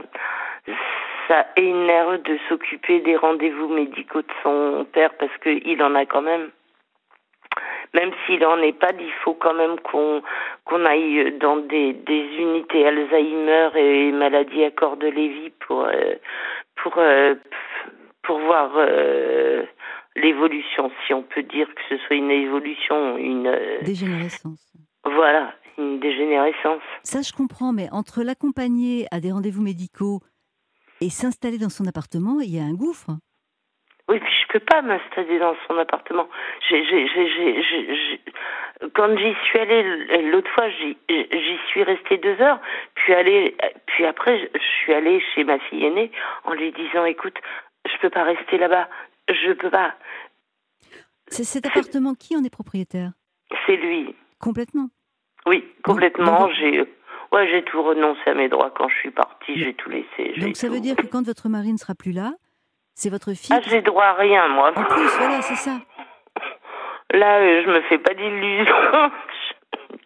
ça énerve de s'occuper des rendez-vous médicaux de son père parce qu'il en a quand même. Même s'il en est pas, il faut quand même qu'on qu'on aille dans des, des unités Alzheimer et maladies à corps de Lévy pour euh, pour euh, pour voir euh, l'évolution, si on peut dire que ce soit une évolution, une euh, Dégénérescence. voilà, une dégénérescence. Ça, je comprends, mais entre l'accompagner à des rendez-vous médicaux et s'installer dans son appartement, il y a un gouffre. Oui, puis je peux pas m'installer dans son appartement. J'ai, j'ai, j'ai, j'ai, j'ai- j'ai- Quand j'y suis allée l- l'autre fois, j'y, j'y suis restée deux heures. Puis aller, puis après, je je suis allée chez ma fille aînée en lui disant, écoute, je peux pas rester là-bas, je peux pas. C'est cet appartement, qui en est propriétaire? C'est lui. Complètement. Oui, complètement. donc- J'ai, ouais, j'ai tout renoncé à mes droits quand je suis partie. J'ai tout laissé. j'ai Donc ça tout- veut dire que quand votre mari ne sera plus là, c'est votre fille... Ah, j'ai droit à rien, moi. En plus, voilà, c'est ça. Là, euh, je me fais pas d'illusions.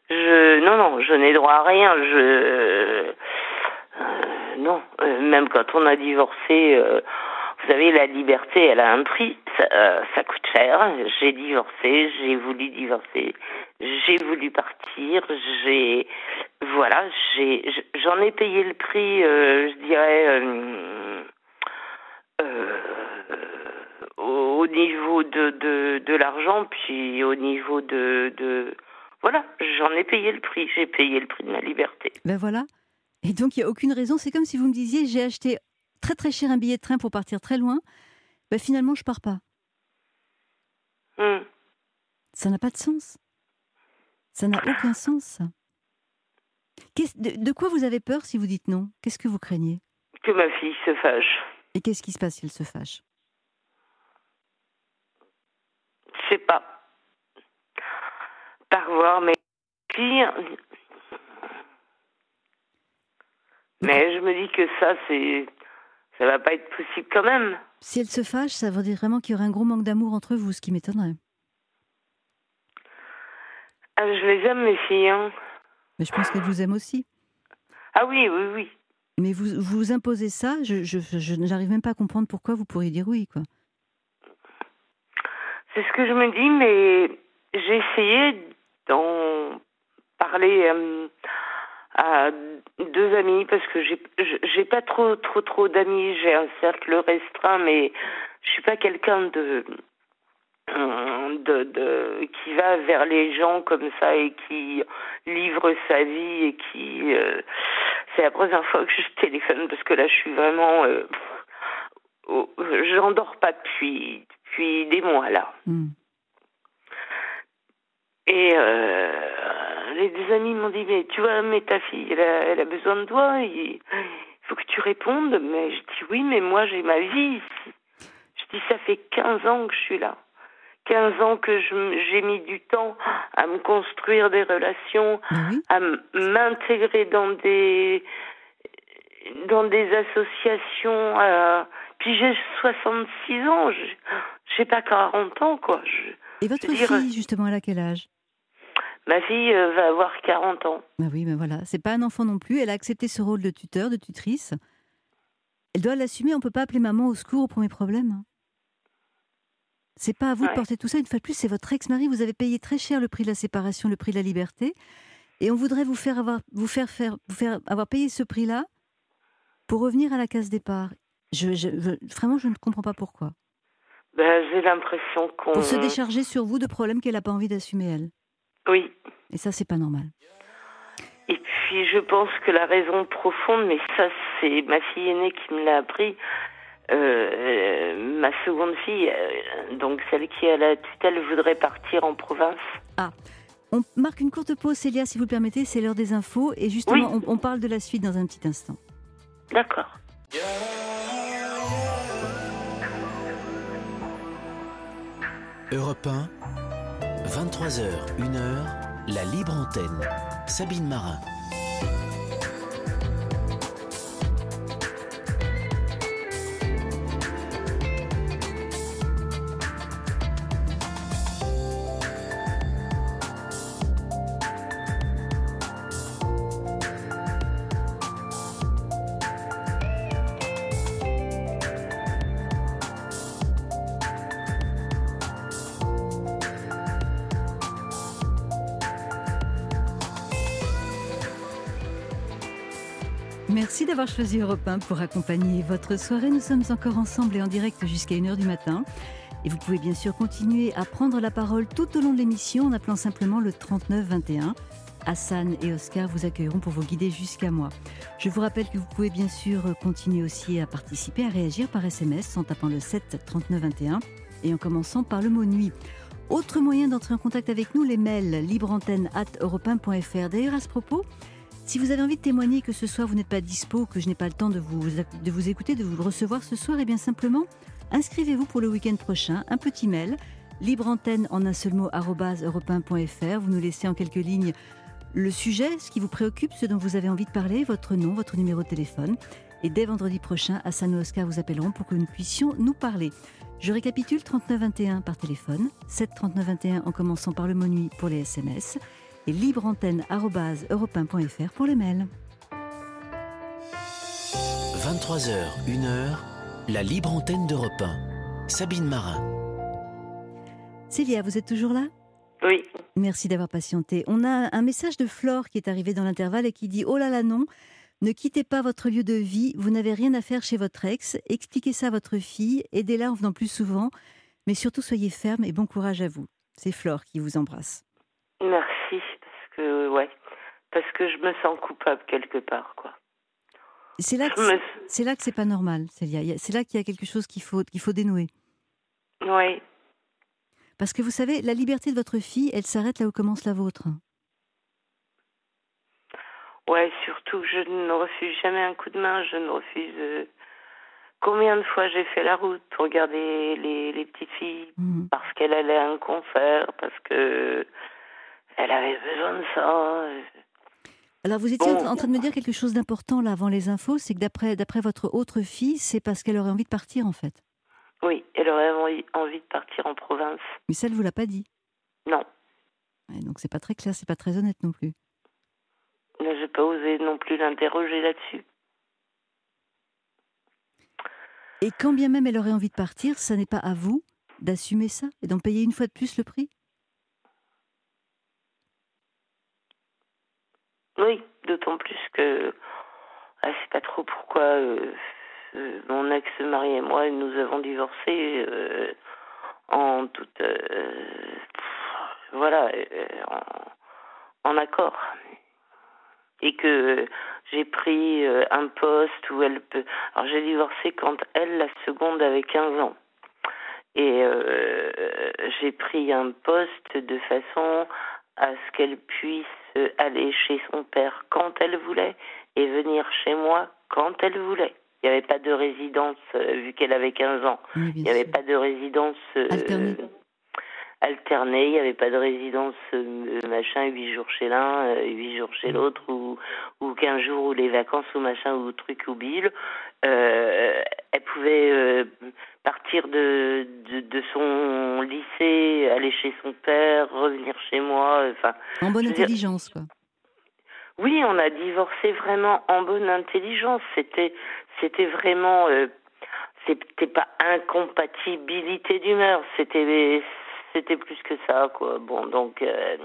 Je, non, non, je n'ai droit à rien. Je, euh, non, euh, même quand on a divorcé, euh, vous savez, la liberté, elle a un prix. Ça, euh, ça coûte cher. J'ai divorcé, j'ai voulu divorcer, j'ai voulu partir. J'ai, voilà, j'ai, j'en ai payé le prix. Euh, je dirais. Euh, euh, au niveau de, de, de l'argent, puis au niveau de, de... Voilà, j'en ai payé le prix. J'ai payé le prix de ma liberté. Ben voilà. Et donc, il n'y a aucune raison. C'est comme si vous me disiez, j'ai acheté très très cher un billet de train pour partir très loin. Ben finalement, je pars pas. Hum. Ça n'a pas de sens. Ça n'a aucun sens, ça. Qu'est-ce, de, de quoi vous avez peur si vous dites non? Qu'est-ce que vous craignez? Que ma fille se fâche. Et qu'est-ce qui se passe si elle se fâche? Je sais pas. Par voir mes filles. Mais je me dis que ça, c'est... ça va pas être possible quand même. Si elle se fâche, ça veut dire vraiment qu'il y aurait un gros manque d'amour entre vous, ce qui m'étonnerait. Ah, je les aime, mes filles. Hein. Mais je pense qu'elle vous aime aussi. Ah oui, oui, oui. Mais vous vous imposez ça, je, je, je n'arrive même pas à comprendre pourquoi vous pourriez dire oui, quoi. C'est ce que je me dis, mais j'ai essayé d'en parler euh, à deux amis, parce que j'ai, j'ai pas trop, trop, trop d'amis. J'ai un cercle restreint, mais je suis pas quelqu'un de... De, de, qui va vers les gens comme ça et qui livre sa vie et qui... Euh, c'est la première fois que je téléphone parce que là, je suis vraiment... Euh, oh, j'en dors pas depuis, depuis des mois, là. Mm. Et euh, les deux amis m'ont dit, mais tu vois, mais ta fille, elle a, elle a besoin de toi, il faut que tu répondes. Mais je dis, oui, mais moi, j'ai ma vie ici. Je dis, ça fait quinze ans que je suis là. quinze ans que je, j'ai mis du temps à me construire des relations, oui. à m- m'intégrer dans des dans des associations. Euh, puis j'ai soixante-six ans, je, j'ai pas quarante ans, quoi. Je, Et votre fille, dire, justement, elle a quel âge? Ma fille euh, va avoir quarante ans. Ben oui, ben voilà. C'est pas un enfant non plus. Elle a accepté ce rôle de tuteur, de tutrice. Elle doit l'assumer. On peut pas appeler maman au secours au premier problème. C'est pas à vous ouais. de porter tout ça. Une fois de plus, c'est votre ex-mari. Vous avez payé très cher le prix de la séparation, le prix de la liberté. Et on voudrait vous faire avoir, vous faire faire, vous faire avoir payé ce prix-là pour revenir à la case départ. Je, je, je, vraiment, je ne comprends pas pourquoi. Ben, j'ai l'impression qu'on... Pour se décharger sur vous de problèmes qu'elle n'a pas envie d'assumer, elle. Oui. Et ça, c'est pas normal. Et puis, je pense que la raison profonde, mais ça, c'est ma fille aînée qui me l'a appris... Euh, ma seconde fille, euh, donc celle qui a la tutelle, voudrait partir en province. Ah, on marque une courte pause, Célia, si vous le permettez, c'est l'heure des infos. Et justement, oui. on, on parle de la suite dans un petit instant. D'accord. Europe un, vingt-trois heures, une heure, la libre antenne. Sabine Marin. Merci d'avoir choisi Europe un pour accompagner votre soirée. Nous sommes encore ensemble et en direct jusqu'à une heure du matin. Et vous pouvez bien sûr continuer à prendre la parole tout au long de l'émission en appelant simplement le trente-neuf vingt et un. Hassan et Oscar vous accueilleront pour vous guider jusqu'à moi. Je vous rappelle que vous pouvez bien sûr continuer aussi à participer, à réagir par S M S en tapant le sept trente-neuf vingt et un et en commençant par le mot nuit. Autre moyen d'entrer en contact avec nous, les mails libreantenne arobase europe un point f r. D'ailleurs, à ce propos, si vous avez envie de témoigner que ce soir vous n'êtes pas dispo, que je n'ai pas le temps de vous, de vous écouter, de vous le recevoir ce soir, et bien simplement, inscrivez-vous pour le week-end prochain, un petit mail, libreantenne en un seul mot, arobase europe un point f r. Vous nous laissez en quelques lignes le sujet, ce qui vous préoccupe, ce dont vous avez envie de parler, votre nom, votre numéro de téléphone. Et dès vendredi prochain, Hassan et Oscar vous appelleront pour que nous puissions nous parler. Je récapitule, trente-neuf vingt et un par téléphone, sept trente-neuf vingt et un en commençant par le mot nuit pour les S M S, et libreantenne arobase europe un point f r pour les mails. vingt-trois heures, une heure, la libre antenne d'Europe un. Sabine Marin. Célia, vous êtes toujours là ? Oui. Merci d'avoir patienté. On a un message de Flore qui est arrivé dans l'intervalle et qui dit « Oh là là non, ne quittez pas votre lieu de vie, vous n'avez rien à faire chez votre ex, expliquez ça à votre fille, aidez-la en venant plus souvent, mais surtout soyez ferme et bon courage à vous. » C'est Flore qui vous embrasse. Merci, parce que, ouais, parce que je me sens coupable quelque part, quoi. C'est là que me... c'est là que c'est pas normal, Célia. C'est là qu'il y a quelque chose qu'il faut, qu'il faut dénouer. Oui. Parce que vous savez, la liberté de votre fille, elle s'arrête là où commence la vôtre. Ouais, surtout, je ne refuse jamais un coup de main, je ne refuse... Euh... Combien de fois j'ai fait la route pour garder les, les petites filles, mmh. parce qu'elle allait à un concert, parce que elle avait besoin de ça. Alors vous étiez bon. en train de me dire quelque chose d'important là avant les infos, c'est que d'après, d'après votre autre fille, c'est parce qu'elle aurait envie de partir en fait. Oui, elle aurait envie, envie de partir en province. Mais ça, elle ne vous l'a pas dit? Non. Ouais, donc c'est pas très clair, c'est pas très honnête non plus. Je n'ai pas osé non plus l'interroger là-dessus. Et quand bien même elle aurait envie de partir, ça n'est pas à vous d'assumer ça et d'en payer une fois de plus le prix? Oui, d'autant plus que ah, je sais pas trop pourquoi euh, euh, mon ex-mari et moi nous avons divorcé euh, en toute euh, pff, voilà euh, en, en accord. Et que j'ai pris euh, un poste où elle peut... Alors j'ai divorcé quand elle, la seconde, avait quinze ans. Et euh, j'ai pris un poste de façon à ce qu'elle puisse aller chez son père quand elle voulait et venir chez moi quand elle voulait. Il n'y avait pas de résidence, euh, vu qu'elle avait quinze ans. Oui, il n'y avait sûr. pas de résidence... Euh, alternée. Alternée, il n'y avait pas de résidence euh, machin, huit jours chez l'un, euh, huit jours chez l'autre, ou, ou quinze jours, ou les vacances, ou machin, ou truc, ou bile. Euh, elle pouvait euh, partir de, de, de son lycée, aller chez son père, revenir chez moi. Enfin, en bonne intelligence, dire... quoi. Oui, on a divorcé vraiment en bonne intelligence. C'était, c'était vraiment... Euh, c'était pas incompatibilité d'humeur, c'était... C'était plus que ça, quoi. Bon, donc, euh,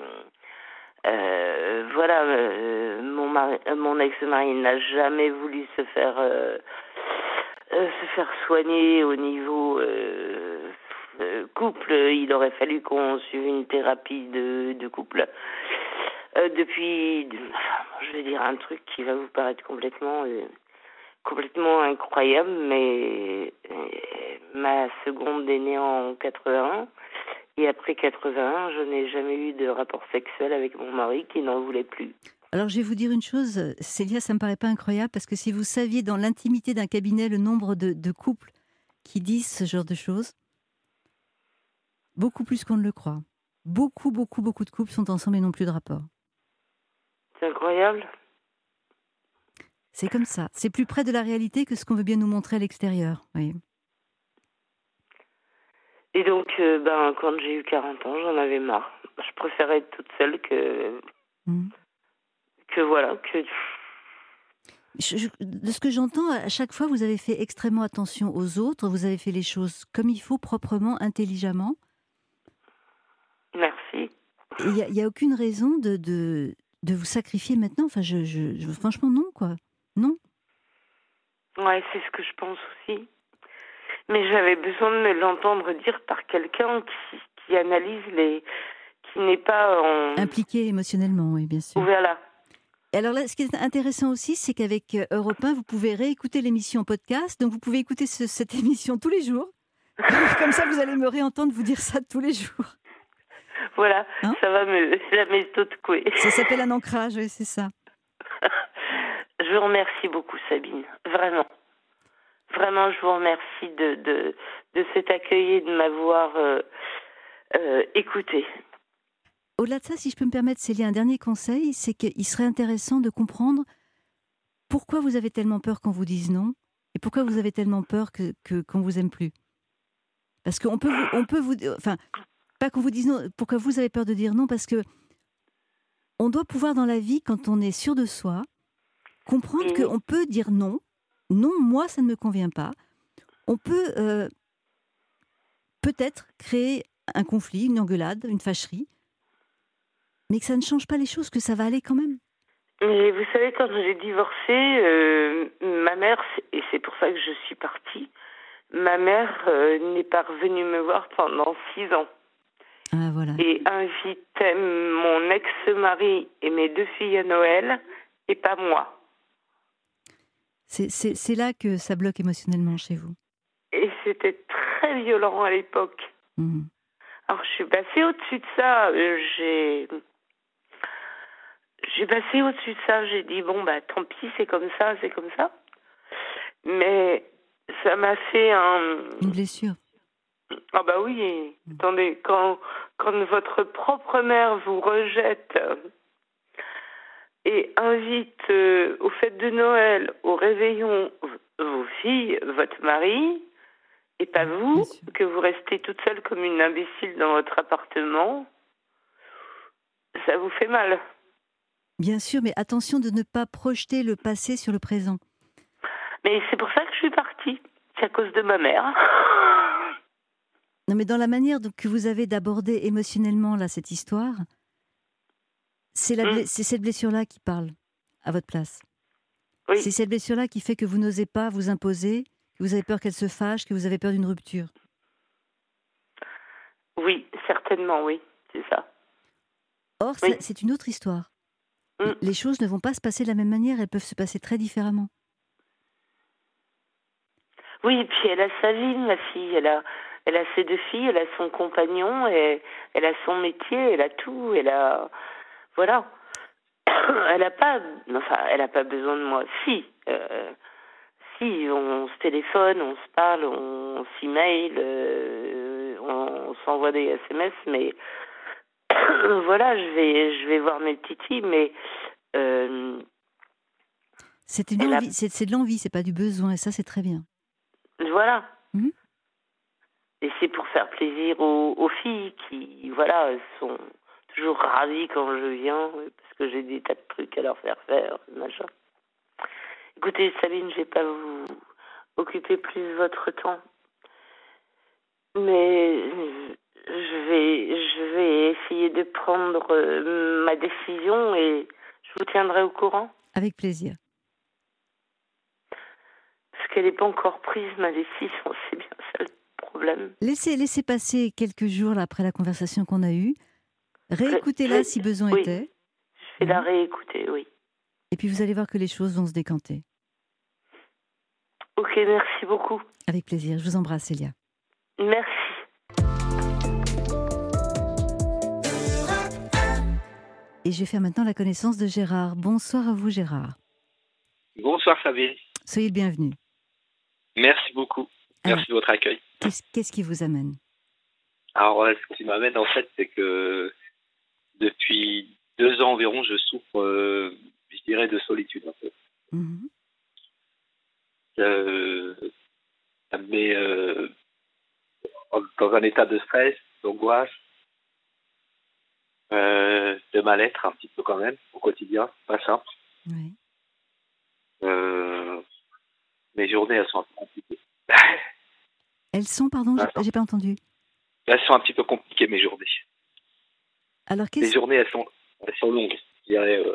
euh, voilà, euh, mon, mari, mon ex-mari n'a jamais voulu se faire, euh, euh, se faire soigner au niveau euh, euh, couple. Il aurait fallu qu'on suive une thérapie de, de couple. Euh, depuis, enfin, je vais dire un truc qui va vous paraître complètement, euh, complètement incroyable, mais euh, ma seconde est née en quatre-vingt-un. Et après quatre-vingt-un, je n'ai jamais eu de rapport sexuel avec mon mari qui n'en voulait plus. Alors je vais vous dire une chose, Célia, ça ne me paraît pas incroyable, parce que si vous saviez dans l'intimité d'un cabinet le nombre de, de couples qui disent ce genre de choses, beaucoup plus qu'on ne le croit. Beaucoup, beaucoup, beaucoup de couples sont ensemble et n'ont plus de rapport. C'est incroyable. C'est comme ça. C'est plus près de la réalité que ce qu'on veut bien nous montrer à l'extérieur. Oui. Et donc, euh, ben, quand j'ai eu quarante ans, j'en avais marre. Je préférais être toute seule que... Mmh. Que voilà, que... Je, je, de ce que j'entends, à chaque fois, vous avez fait extrêmement attention aux autres, vous avez fait les choses comme il faut, proprement, intelligemment. Merci. Il n'y a, a aucune raison de, de, de vous sacrifier maintenant. Enfin, je, je, je, franchement, non, quoi. Non. Ouais, c'est ce que je pense aussi. Mais j'avais besoin de me l'entendre dire par quelqu'un qui, qui analyse les... qui n'est pas en... impliqué émotionnellement, oui, bien sûr. Voilà. Alors là, ce qui est intéressant aussi, c'est qu'avec Europe un, vous pouvez réécouter l'émission en podcast. Donc, vous pouvez écouter ce, cette émission tous les jours. Comme ça, vous allez me réentendre vous dire ça tous les jours. Voilà, hein? Ça va me... la méthode couée. Ça s'appelle un ancrage, oui, c'est ça. Je vous remercie beaucoup, Sabine. Vraiment. Vraiment, je vous remercie de, de, de cet accueil et de m'avoir euh, euh, écouté. Au-delà de ça, si je peux me permettre, Célia, un dernier conseil, c'est qu'il serait intéressant de comprendre pourquoi vous avez tellement peur qu'on vous dise non et pourquoi vous avez tellement peur que, que, qu'on vous aime plus. Parce qu'on peut vous, on peut vous... Enfin, pas qu'on vous dise non, pourquoi vous avez peur de dire non, parce que on doit pouvoir dans la vie, quand on est sûr de soi, comprendre Mhm. qu'on peut dire non. Non, moi, ça ne me convient pas. On peut euh, peut-être créer un conflit, une engueulade, une fâcherie, mais que ça ne change pas les choses, que ça va aller quand même. Mais vous savez, quand j'ai divorcé, euh, ma mère, c'est- et c'est pour ça que je suis partie, ma mère euh, n'est pas revenue me voir pendant six ans. Ah, voilà. Et invitait mon ex-mari et mes deux filles à Noël, et pas moi. C'est, c'est, c'est là que ça bloque émotionnellement chez vous. Et c'était très violent à l'époque. Mhm. Alors, je suis passée au-dessus de ça. euh, J'ai... J'ai passé au-dessus de ça. J'ai dit, bon, bah, tant pis, c'est comme ça, c'est comme ça. Mais ça m'a fait un... Une blessure. Ah bah oui, attendez, quand, quand votre propre mère vous rejette euh, et invite euh, aux fêtes de Noël, au réveillon, v- vos filles, votre mari, et pas Bien vous, sûr. que vous restez toute seule comme une imbécile dans votre appartement, ça vous fait mal. Bien sûr, mais attention de ne pas projeter le passé sur le présent. Mais c'est pour ça que je suis partie. C'est à cause de ma mère. Non, mais dans la manière donc, que vous avez d'aborder émotionnellement là, cette histoire, c'est, la Mm. ble- c'est cette blessure-là qui parle à votre place. Oui, C'est cette blessure-là qui fait que vous n'osez pas vous imposer, que vous avez peur qu'elle se fâche, que vous avez peur d'une rupture. oui, certainement, oui, c'est ça. Or, ça- Oui. c'est une autre histoire. Mm. Les choses ne vont pas se passer de la même manière, elles peuvent se passer très différemment. Oui, et puis elle a sa vie, ma fille. Elle a, elle a ses deux filles, elle a son compagnon, et elle a son métier, elle a tout, elle a, voilà. Elle a pas, enfin, elle a pas besoin de moi. Si, euh, si, on se téléphone, on se parle, on s'email, euh, on s'envoie des S M S, mais voilà, je vais, je vais voir mes petites filles, mais euh, C'est une elle a, envie, c'est, c'est de l'envie, c'est pas du besoin, et ça c'est très bien. voilà. Mhm. Et c'est pour faire plaisir aux, aux filles qui, voilà, sont toujours ravies quand je viens, parce que j'ai des tas de trucs à leur faire faire, machin. Écoutez, Sabine, je vais pas vous occuper plus de votre temps, mais je vais, je vais essayer de prendre euh, ma décision et je vous tiendrai au courant, Avec plaisir. parce qu'elle n'est pas encore prise, ma décision, c'est bien ça le problème. Laissez, laissez passer quelques jours là, après la conversation qu'on a eue. Réécoutez-la Je- si besoin oui, était. je vais la Mhm. réécouter, oui. Et puis vous allez voir que les choses vont se décanter. Ok, merci beaucoup. Avec plaisir. Je vous embrasse, Célia. Merci. Et je vais faire maintenant la connaissance de Gérard. Bonsoir à vous, Gérard. Bonsoir Sabine. Soyez le bienvenu. Merci beaucoup. Alors, Merci de votre accueil. Qu'est-ce, qu'est-ce qui vous amène? Alors, euh, ce qui m'amène en fait, c'est que depuis deux ans environ, je souffre, euh, je dirais, de solitude un peu. Mhm. Euh, ça me met euh, dans un état de stress, d'angoisse, euh, de mal-être un petit peu quand même au quotidien, pas simple. Oui. Euh, mes journées, elles sont un peu compliquées. Elles sont, pardon, j'ai, Attends. j'ai pas entendu. Elles sont un petit peu compliquées, mes journées. Alors, Les qu'est-ce, journées, elles sont, elles sont longues. Je dirais, euh,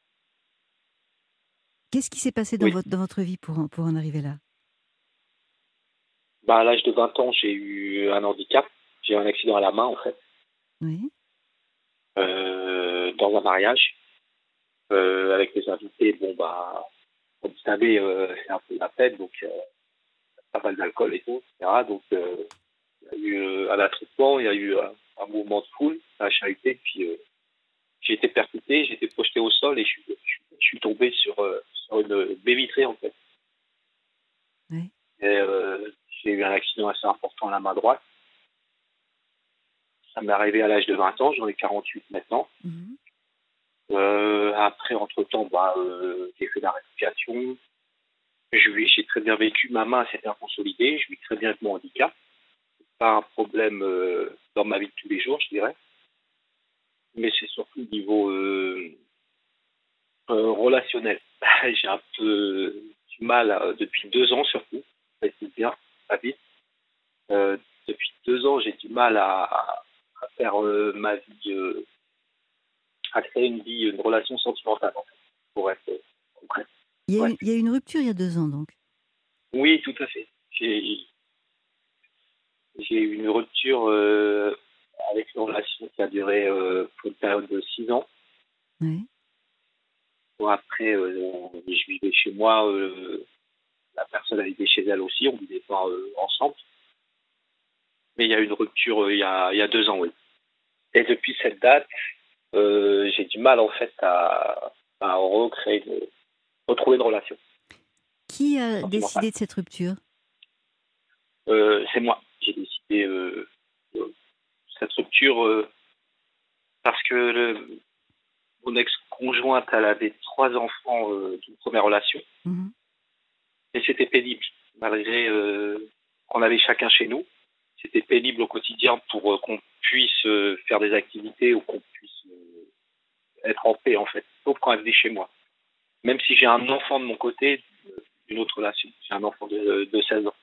qu'est-ce qui s'est passé dans, Oui. votre, dans votre vie pour en, pour en arriver là? bah, à l'âge de vingt ans, j'ai eu un handicap. J'ai eu un accident à la main, en fait, Oui. euh, dans un mariage. Euh, avec les invités, bon, bah, comme vous savez, euh, c'est un peu la fête, donc euh, pas mal d'alcool et tout, et cetera. Donc, euh, il y a eu euh, un attroupement, il y a eu un, un mouvement de foule, un charité, puis euh, j'ai été percuté, j'ai été projeté au sol et je suis, je suis, je suis tombé sur, euh, sur une baie vitrée, en fait. Oui. Et, euh, j'ai eu un accident assez important à la main droite. Ça m'est arrivé à l'âge de vingt ans, j'en ai quarante-huit maintenant. Mhm. Euh, après, entre-temps, bah, euh, j'ai fait la rééducation. Je vis- J'ai très bien vécu. Ma main s'est bien consolidée. Je vis très bien avec mon handicap. Pas un problème euh, dans ma vie de tous les jours, je dirais. mais c'est surtout au niveau euh, euh, relationnel. J'ai un peu du mal, à- depuis deux ans surtout, ça a été bien, pas vite. Euh, depuis deux ans, j'ai du mal à, à faire euh, ma vie, euh, à créer une vie, une relation sentimentale, en fait, pour être euh, concret. Il y a Ouais. eu, il y a eu une rupture il y a deux ans, donc. Oui, tout à fait. J'ai j'ai eu une rupture euh, avec une relation qui a duré euh, pour une période de six ans. Ouais. Bon, après, euh, je vivais chez moi, euh, la personne elle vivait chez elle aussi, on vivait pas euh, ensemble. Mais il y a eu une rupture euh, il y a, il y a deux ans, oui. Et depuis cette date, euh, j'ai du mal en fait à, à recréer, une- retrouver une relation Qui a sentimentale. décidé de cette rupture? Euh, c'est moi. J'ai décidé euh, de cette rupture euh, parce que le, mon ex-conjointe, elle avait trois enfants euh, d'une première relation. Mhm. Et c'était pénible, malgré euh, qu'on avait chacun chez nous. C'était pénible au quotidien pour euh, qu'on puisse euh, faire des activités ou qu'on puisse euh, être en paix, en fait, sauf quand elle venait chez moi. Même si j'ai un enfant de mon côté, euh, d'une autre relation. J'ai un enfant de, de seize ans.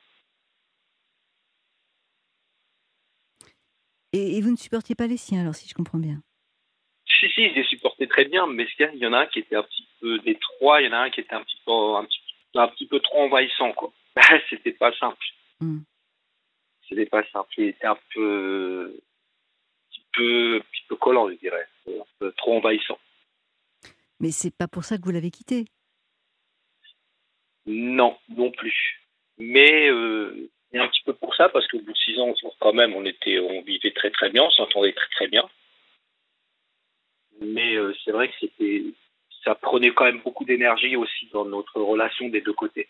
Et, et vous ne supportiez pas les siens, alors, si je comprends bien? Si, si, je les supportais très bien, mais il y en a un qui était un petit peu, des trois, il y en a un qui était un petit peu, un petit, un petit peu trop envahissant, quoi. C'était pas simple. Mm. C'était pas simple. Il était un peu, un petit peu, un petit peu collant, je dirais. Un peu trop envahissant. Mais c'est pas pour ça que vous l'avez quitté. Non, non plus. Mais euh, et un petit peu pour ça, parce qu'au bout de six ans, quand même, on était, on vivait très très bien, on s'entendait très très bien. Mais euh, c'est vrai que c'était, ça prenait quand même beaucoup d'énergie aussi dans notre relation des deux côtés.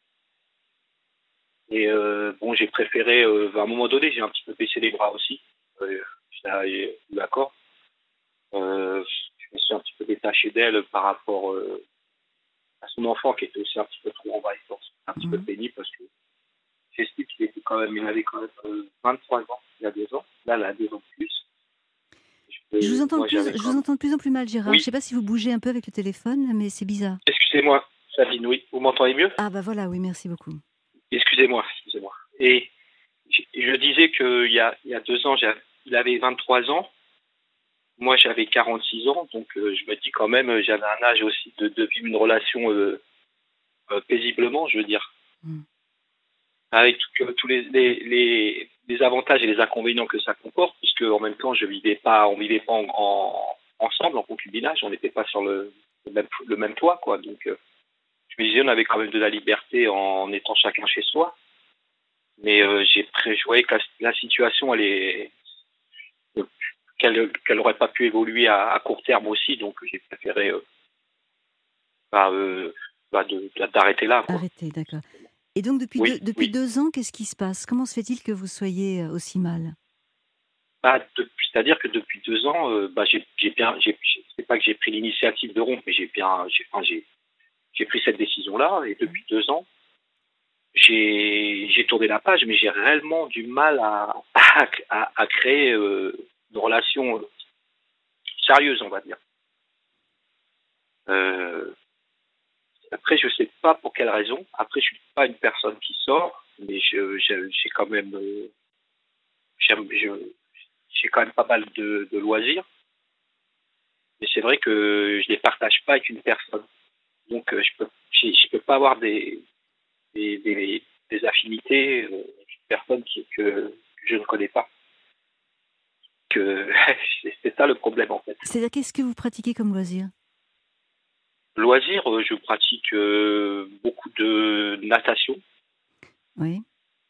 Et euh, bon, j'ai préféré, euh, à un moment donné, j'ai un petit peu baissé les bras aussi. Euh, J'étais d'accord. Euh, je me suis un petit peu détaché d'elle par rapport euh, à son enfant qui était aussi un petit peu trop envahissant. C'était un petit Mhm. peu pénible parce que j'estime qu'il était quand même, il avait quand même euh, vingt-trois ans il y a deux ans. Là, elle a deux ans de plus. Je vous Je, entends de moi, plus, j'avais je quand vous même... entends de plus en plus mal, Gérard. Je Oui, ne sais pas si vous bougez un peu avec le téléphone, mais c'est bizarre. excusez-moi, Sabine, oui. Vous m'entendez mieux? Ah bah voilà, oui, merci beaucoup. Excusez-moi, excusez-moi. Et je, je disais qu'il y a, il y a deux ans, j'ai- il avait vingt-trois ans. Moi, j'avais quarante-six ans. Donc, euh, je me dis quand même, euh, j'avais un âge aussi de, de vivre une relation euh, euh, paisiblement, je veux dire. Mm. Avec tout- tous les, les, les, les avantages et les inconvénients que ça comporte, puisque en même temps, je vivais pas, on vivait pas en, en- ensemble en concubinage, on n'était pas sur le, le, même, le même toit, quoi. Donc, euh, je me disais, on avait quand même de la liberté en étant chacun chez soi. Mais euh, j'ai pré- je voyais que la, la situation, elle est, qu'elle qu'elle n'aurait pas pu évoluer à, à court terme aussi, donc j'ai préféré euh, bah, euh, bah, de- de- d'arrêter là, quoi. Arrêtez, d'accord. Et donc depuis deux, Oui, depuis oui. deux ans, qu'est-ce qui se passe? Comment se fait-il que vous soyez euh, aussi mal? Bah, depuis- c'est-à-dire que depuis deux ans, euh, bah, j'ai j'ai bien, j'ai, j'ai- c'est pas que j'ai pris l'initiative de rompre, mais j'ai bien, j'ai, enfin, j'ai, j'ai pris cette décision-là, et depuis deux ans, j'ai, j'ai tourné la page, mais j'ai réellement du mal à, à, à- à créer euh, une relation euh, sérieuse, on va dire. Euh, Après, je sais pas pour quelle raison. Après, je suis pas une personne qui sort, mais je, je- j'ai quand même, euh, j'aime, je- j'ai quand même pas mal de, de loisirs. Mais c'est vrai que je les partage pas avec une personne. Donc, euh, je peux, je, je peux pas avoir des, des, des, des affinités euh, avec une personne qui, que, que je ne connais pas. Que c'est c'est ça le problème en fait. C'est-à-dire, qu'est-ce que vous pratiquez comme loisir? Loisirs, euh, je pratique euh, beaucoup de natation. Oui.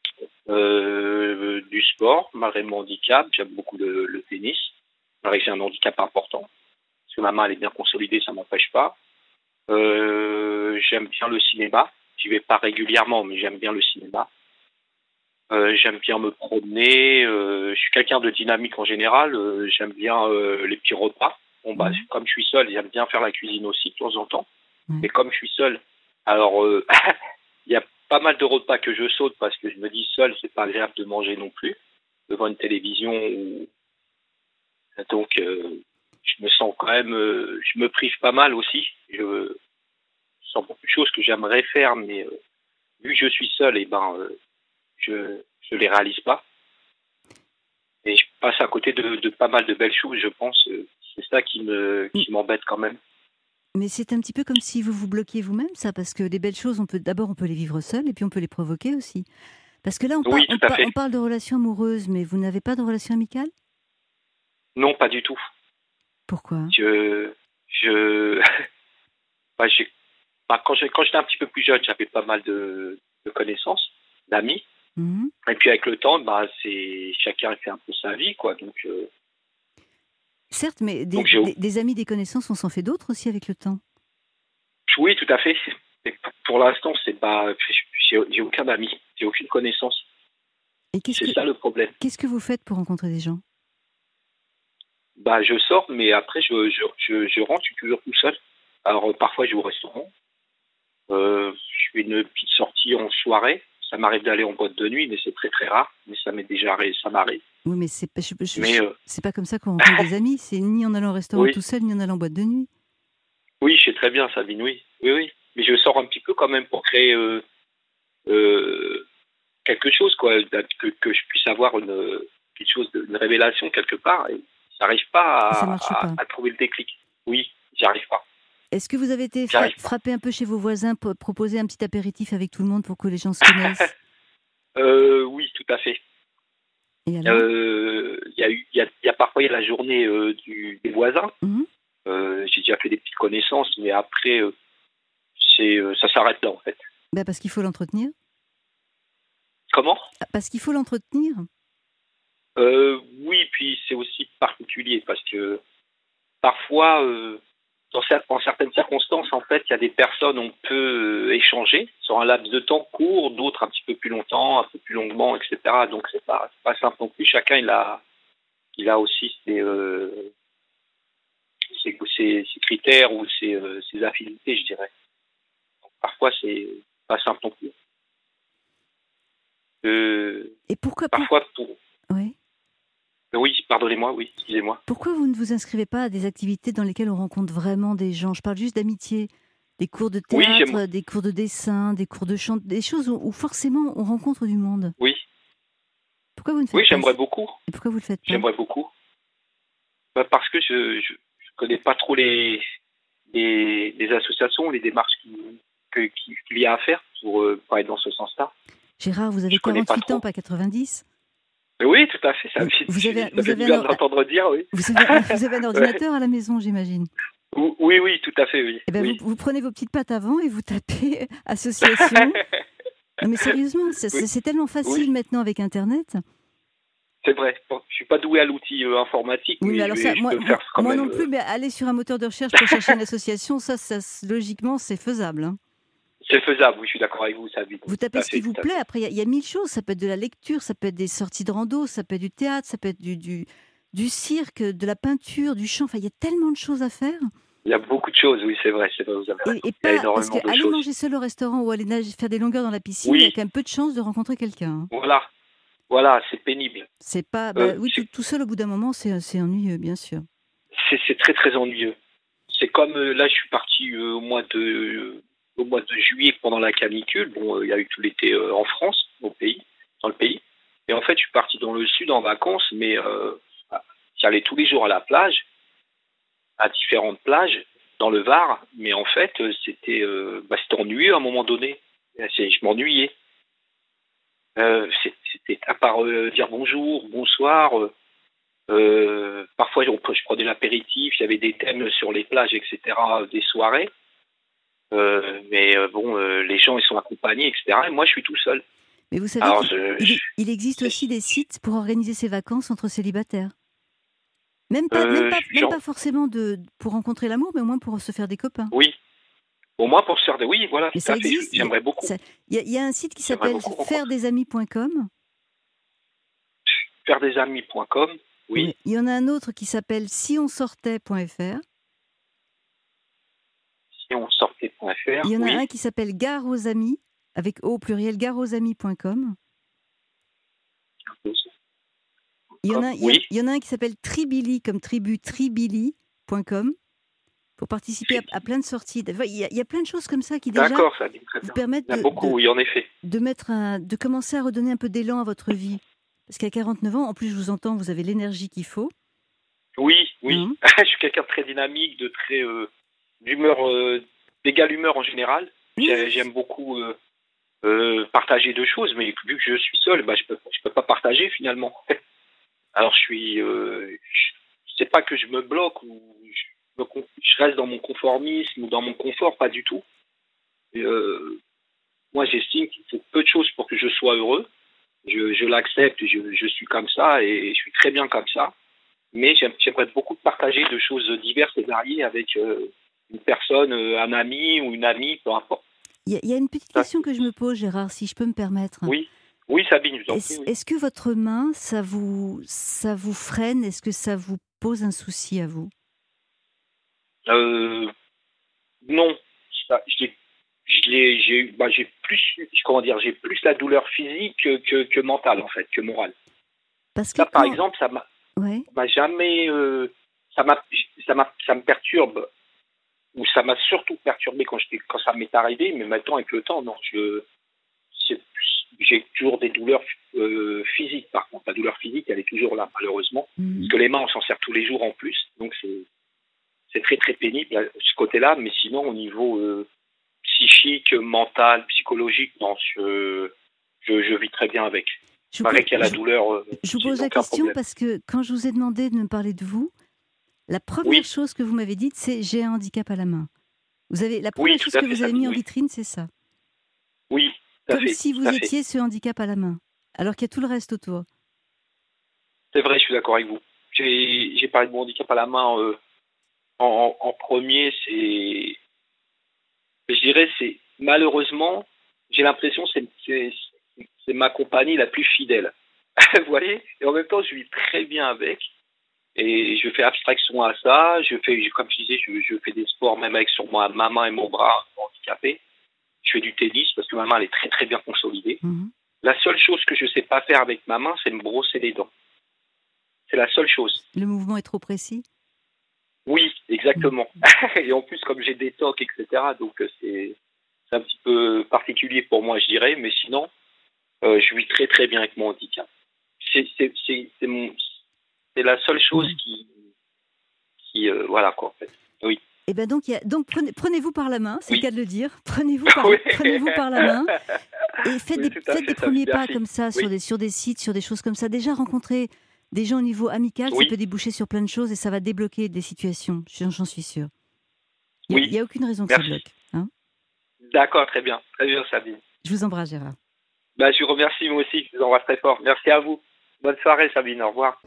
Euh, du sport, malgré mon handicap, j'aime beaucoup le, le tennis, malgré que j'ai un handicap important, parce que ma main elle est bien consolidée, ça m'empêche pas. Euh, j'aime bien le cinéma, j'y vais pas régulièrement, mais j'aime bien le cinéma. Euh, j'aime bien me promener, euh, je suis quelqu'un de dynamique en général, euh, j'aime bien euh, les petits repas. Bon bah, Mhm. comme je suis seul, j'aime bien faire la cuisine aussi de temps en temps. Ouais. Mais comme je suis seul, alors euh, il y a pas mal de repas que je saute parce que je me dis seul, c'est pas agréable de manger non plus devant une télévision. Ou... Donc, euh, je me sens quand même, euh, je me prive pas mal aussi. Je, je sens beaucoup de choses que j'aimerais faire, mais euh, vu que je suis seul, et ben, euh, je je les réalise pas. Et je passe à côté de, de pas mal de belles choses, je pense. Euh, c'est ça qui me qui m'embête quand même. Mais c'est un petit peu comme si vous vous bloquiez vous-même, ça, parce que les belles choses, on peut d'abord on peut les vivre seul, et puis on peut les provoquer aussi. Parce que là, on, Oui, par, on, tout à par, fait. on parle de relations amoureuses, mais vous n'avez pas de relation amicale? Non, pas du tout. Pourquoi? Je je bah, j'ai bah, quand j'ai quand j'étais un petit peu plus jeune, j'avais pas mal de, de connaissances, d'amis. Mmh. Et puis avec le temps, bah c'est chacun fait un peu sa vie, quoi. Donc euh, Certes, mais des, donc j'ai des, des amis, des connaissances, on s'en fait d'autres aussi avec le temps. oui, tout à fait. Mais pour l'instant, c'est pas j'ai j'ai aucun ami, j'ai aucune connaissance. Et qu'est-ce C'est que, ça le problème. qu'est-ce que vous faites pour rencontrer des gens? Bah je sors, mais après je je je, je rentre, je suis toujours tout seul. Alors euh, parfois je vais au restaurant, euh, je fais une petite sortie en soirée. Ça m'arrive d'aller en boîte de nuit, mais c'est très très rare. Mais ça m'est déjà arri- ça m'arrive. Oui, mais c'est pas, je- je- Mais euh, c'est pas comme ça qu'on rencontre des amis. C'est ni en allant au restaurant oui, tout seul, ni en allant en boîte de nuit. oui, je sais très bien, Sabine, oui, oui, oui. Mais je sors un petit peu quand même pour créer euh, euh, quelque chose, quoi, que, que je puisse avoir une quelque chose, de- une révélation quelque part. Et j'arrive pas Et ça à, marche à, pas. à trouver le déclic. Oui, j'y arrive pas. Est-ce que vous avez été J'y fra- arrive pas. frappé un peu chez vos voisins pour proposer un petit apéritif avec tout le monde pour que les gens se connaissent? Euh, oui, tout à fait. Et alors? Euh, Il y a eu, il y a, il y a parfois il y a la journée euh, du, des voisins. Mhm. Euh, j'ai déjà fait des petites connaissances, mais après, euh, c'est, euh, ça s'arrête là en fait. Ben parce qu'il faut l'entretenir. Comment? Ah, parce qu'il faut l'entretenir. euh, Oui, puis c'est aussi particulier parce que parfois, euh, dans, cer- dans certaines circonstances, en fait, il y a des personnes, on peut euh, échanger sur un laps de temps court, d'autres un petit peu plus longtemps, un peu plus longuement, et cetera. Donc c'est pas, c'est pas simple non plus. Chacun il a, il a aussi ses, euh, ses, ses- ses critères ou ses, euh, ses affinités, je dirais. Donc, parfois c'est pas simple non plus. Euh, Et pourquoi pour... parfois pour. ouais. Oui, pardonnez-moi, oui, excusez-moi. Pourquoi vous ne vous inscrivez pas à des activités dans lesquelles on rencontre vraiment des gens? Je parle juste d'amitié. Des cours de Oui, théâtre, j'aime. des cours de dessin, des cours de chant, des choses où, où forcément on rencontre du monde. Oui, Pourquoi vous ne faites oui, pas j'aimerais ça? beaucoup. Et pourquoi vous le faites pas? J'aimerais beaucoup. Bah, parce que je, je je connais pas trop les les, les associations, les démarches qui que- qui- qu'il y a à faire pour, euh, pour être dans ce sens-là. Gérard, vous avez Je connais pas quarante-huit ans, trop. pas quatre-vingt-dix. Mais oui, tout à fait. Ça, Vous- me fait- vous avez- ça vous fait avez du bien un- de l'entendre dire, oui. Vous avez, vous avez un ordinateur à la maison, j'imagine. Ou- Oui, oui, tout à fait, oui. Eh ben, oui. vous, vous prenez vos petites pattes avant et vous tapez association. Non mais sérieusement, c'est Oui. c'est tellement facile Oui. maintenant avec Internet. C'est vrai. Bon, je suis pas doué à l'outil euh, informatique, Oui, mais, mais alors je, ça, vais- je moi, peux le faire moi- quand moi même. non plus, euh, mais aller sur un moteur de recherche pour chercher une association, ça, ça, logiquement, c'est faisable. Hein. C'est faisable, oui, je suis d'accord avec vous, Sabine. Vous Tout tapez à ce qui fait, vous tout à plaît. fait. Après, il y, a- il y a mille choses. Ça peut être de la lecture, ça peut être des sorties de rando, ça peut être du théâtre, ça peut être du, du, du cirque, de la peinture, du chant. Enfin, il y a tellement de choses à faire. Il y a beaucoup de choses, oui, c'est vrai, c'est vrai, vous avez raison. Et, et Il y a pas parce énormément que de aller choses. manger seul au restaurant ou aller nager, faire des longueurs dans la piscine, Oui. il y a quand même peu de chances de rencontrer quelqu'un. Hein. Voilà, voilà, c'est pénible. C'est pas. Bah, Euh, oui, c'est- tout, tout seul au bout d'un moment, c'est c'est ennuyeux, bien sûr. c'est c'est très très ennuyeux. C'est comme euh, là, je suis parti euh, au mois de euh, au mois de juillet pendant la canicule. Bon, euh, il y a eu tout l'été euh, en France, au pays, dans le pays. Et en fait, je suis parti dans le sud en vacances, mais euh, j'allais tous les jours à la plage, à différentes plages dans le Var. Mais en fait, euh, c'était euh, bah, c'était ennuyeux à un moment donné. C'est- Je m'ennuyais. Euh, c'est- c'était à part euh, dire bonjour, bonsoir. euh, Euh, parfois, on, je prenais l'apéritif, il y avait des thèmes sur les plages, et cetera, des soirées. Euh, mais euh, bon, euh, les gens, ils sont accompagnés, et cetera. Et moi, je suis tout seul. Mais vous savez Alors, qu'il je, il, je- il existe c'est- aussi des sites pour organiser ses vacances entre célibataires. Même pas, Euh, même pas, même genre- pas forcément de, pour rencontrer l'amour, mais au moins pour se faire des copains. oui. Au moins pour se faire des... Oui, voilà, Mais tout ça à fait. existe. J'aimerais beaucoup. Ça- Il y, a- il y a un site qui J'aimerais s'appelle beaucoup rencontrer. faire des amis point com. faire des amis point com, oui. Il y en a un autre qui s'appelle si on sortait point f r. Si on sortait.fr, Il y en a oui. un qui s'appelle gare aux amis, avec O au pluriel, gare aux amis point com. Il y en a, il y a- Oui. il y en a un qui s'appelle Tribili, comme tribu, Tribili, point com pour participer à, à plein de sorties. Il y, a, il y a plein de choses comme ça qui déjà D'accord, ça dit très vous bien. permettent Il y en a de, beaucoup, de, oui, en effet. de, mettre un, de commencer à redonner un peu d'élan à votre vie. Parce qu'à quarante-neuf ans, en plus je vous entends, vous avez l'énergie qu'il faut. Oui, oui. Hein? Je suis quelqu'un de très dynamique, de très euh, d'humeur, euh, d'égale humeur en général. Oui. J'aime beaucoup euh, euh, partager deux choses, mais vu que je suis seul, bah, je peux, je peux pas partager finalement. Alors je suis, euh, je, c'est pas que je me bloque ou je, me, je reste dans mon conformisme ou dans mon confort, pas du tout. Et, euh, moi, j'estime qu'il faut peu de choses pour que je sois heureux. Je, je l'accepte, je, je suis comme ça et je suis très bien comme ça. Mais j'aimerais beaucoup partager de choses diverses et variées avec euh, une personne, euh, un ami ou une amie, peu importe. Il y, y a une petite Ça, question que je me pose, Gérard, si je peux me permettre. Oui, oui, Sabine, je vous en prie. Est-ce, Oui. est-ce que votre main, ça vous, ça vous freine? Est-ce que ça vous pose un souci à vous? euh, Non, ça, j'ai, j'ai, j'ai, bah, j'ai plus, comment dire, j'ai plus la douleur physique que, que, que mentale en fait, que morale. Parce que Ça, quand... par exemple, ça m'a, ouais. m'a jamais, euh, ça m'a, ça m'a, ça me perturbe. Ou ça m'a surtout perturbé quand, j'étais, quand ça m'est arrivé, mais maintenant avec le temps, non, je, c'est, j'ai toujours des douleurs euh, physiques. Par contre, la douleur physique, elle est toujours là, malheureusement, Mmh. parce que les mains, on s'en sert tous les jours en plus, donc c'est, c'est très très pénible à ce côté-là. Mais sinon, au niveau euh, psychique, mental, psychologique, non, je, je, je vis très bien avec. Je Il paraît pose, qu'il y a la je, douleur. Euh, je vous j'ai pose la aucun question problème. parce que quand je vous ai demandé de me parler de vous, la première Oui. chose que vous m'avez dite, c'est j'ai un handicap à la main. Vous avez, la première Oui, chose tout à que fait, vous avez Sabine, mis en oui. vitrine, c'est ça. Oui, tout à Comme fait, si tout vous à fait. étiez ce handicap à la main, alors qu'il y a tout le reste autour. C'est vrai, je suis d'accord avec vous. J'ai, j'ai parlé de mon handicap à la main euh, en, en premier, c'est, je dirais, c'est malheureusement, j'ai l'impression que c'est, c'est, c'est ma compagnie la plus fidèle. Vous voyez? Et en même temps, je vis très bien avec. Et je fais abstraction à ça. Je fais, comme je disais, je, je fais des sports même avec sur moi, ma main et mon bras handicapés. Je fais du tennis parce que ma main elle est très très bien consolidée. Mmh. La seule chose que je sais pas faire avec ma main, c'est me brosser les dents. C'est la seule chose. Le mouvement est trop précis. Oui, exactement. Et en plus, comme j'ai des tocs, et cetera, donc c'est, c'est un petit peu particulier pour moi, je dirais. Mais sinon, euh, je vis très très bien avec mon handicap. C'est, c'est, c'est, c'est, mon, c'est la seule chose Mmh. qui, qui euh, voilà quoi, en fait. Oui. Et ben donc, il y a, donc prenez, prenez-vous par la main, c'est Oui. le cas de le dire. Prenez-vous par, Oui. prenez-vous par la main et faites Oui, des, tout à faites fait, des premiers Sabine, pas merci. comme ça Oui. sur des, sur des sites, sur des choses comme ça. Déjà rencontrer des gens au niveau amical, Oui. ça peut déboucher sur plein de choses et ça va débloquer des situations. J'en, j'en suis sûre. Il n'y Oui. a, a aucune raison que Merci. ça bloque. Hein. D'accord, très bien, très bien, Sabine. Je vous embrasse, Gérard. Bah, je vous remercie moi aussi. Je vous embrasse très fort. Merci à vous. Bonne soirée, Sabine. Au revoir.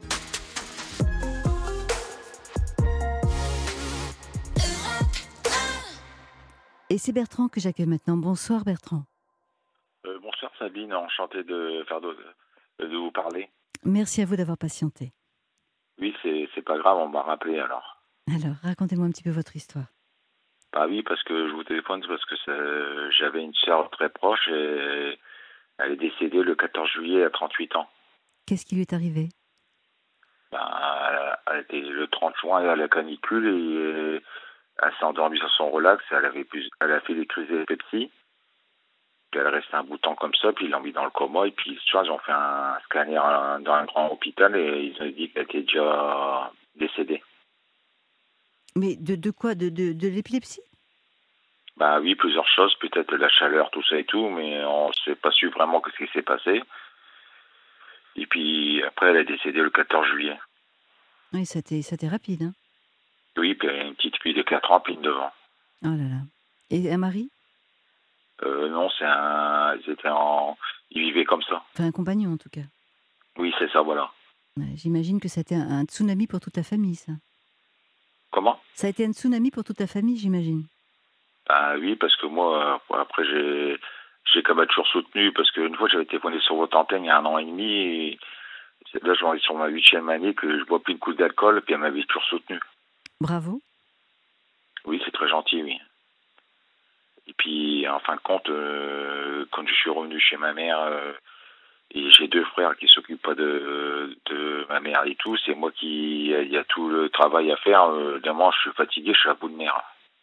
Et c'est Bertrand que j'accueille maintenant. Bonsoir, Bertrand. Euh, bonsoir Sabine, enchanté de faire de, de vous parler. Merci à vous d'avoir patienté. Oui, c'est, c'est pas grave, on m'a rappelé alors. Alors, racontez-moi un petit peu votre histoire. Bah oui, parce que je vous téléphone parce que ça, j'avais une sœur très proche et elle est décédée le quatorze juillet à trente-huit ans. Qu'est-ce qui lui est arrivé? Bah, elle, elle était le trente juin à la canicule et elle s'est endormie sur son relax. Elle avait plus, elle a fait des crises d'épilepsie. Puis elle est restée un bout de temps comme ça, puis ils l'ont mis dans le coma. Et puis ce soir, ils ont fait un scanner dans un grand hôpital et ils ont dit qu'elle était déjà décédée. Mais de, de quoi? De, de, de l'épilepsie? Bah oui, plusieurs choses, peut-être la chaleur, tout ça et tout, mais on ne sait pas su vraiment ce qui s'est passé. Et puis après, elle est décédée le quatorze juillet. Oui, ça a été, ça a été rapide. Hein. Oui, puis elle a une petite fille de quatre ans, puis une de vingt. Oh là là. Et un mari? Euh, non, c'est un... Ils étaient en... Ils vivaient comme ça. Enfin, un compagnon en tout cas. Oui, c'est ça, voilà. Ouais, j'imagine que ça a été un, un tsunami pour toute ta famille, ça. Comment? Ça a été un tsunami pour toute ta famille, j'imagine. Ah oui, parce que moi, après, j'ai, j'ai quand même toujours soutenu, parce qu'une fois, j'avais téléphoné sur votre antenne il y a un an et demi, et là, je m'en vais sur ma huitième année, que je bois plus une coupe d'alcool, puis elle m'avait toujours soutenu. Bravo. Oui, c'est très gentil, oui. Et puis, en fin de compte, euh, quand je suis revenu chez ma mère, euh, Et j'ai deux frères qui s'occupent pas de, de ma mère et tout. C'est moi qui, il y a tout le travail à faire. Euh, d'un moment, je suis fatigué, je suis à bout de nerfs.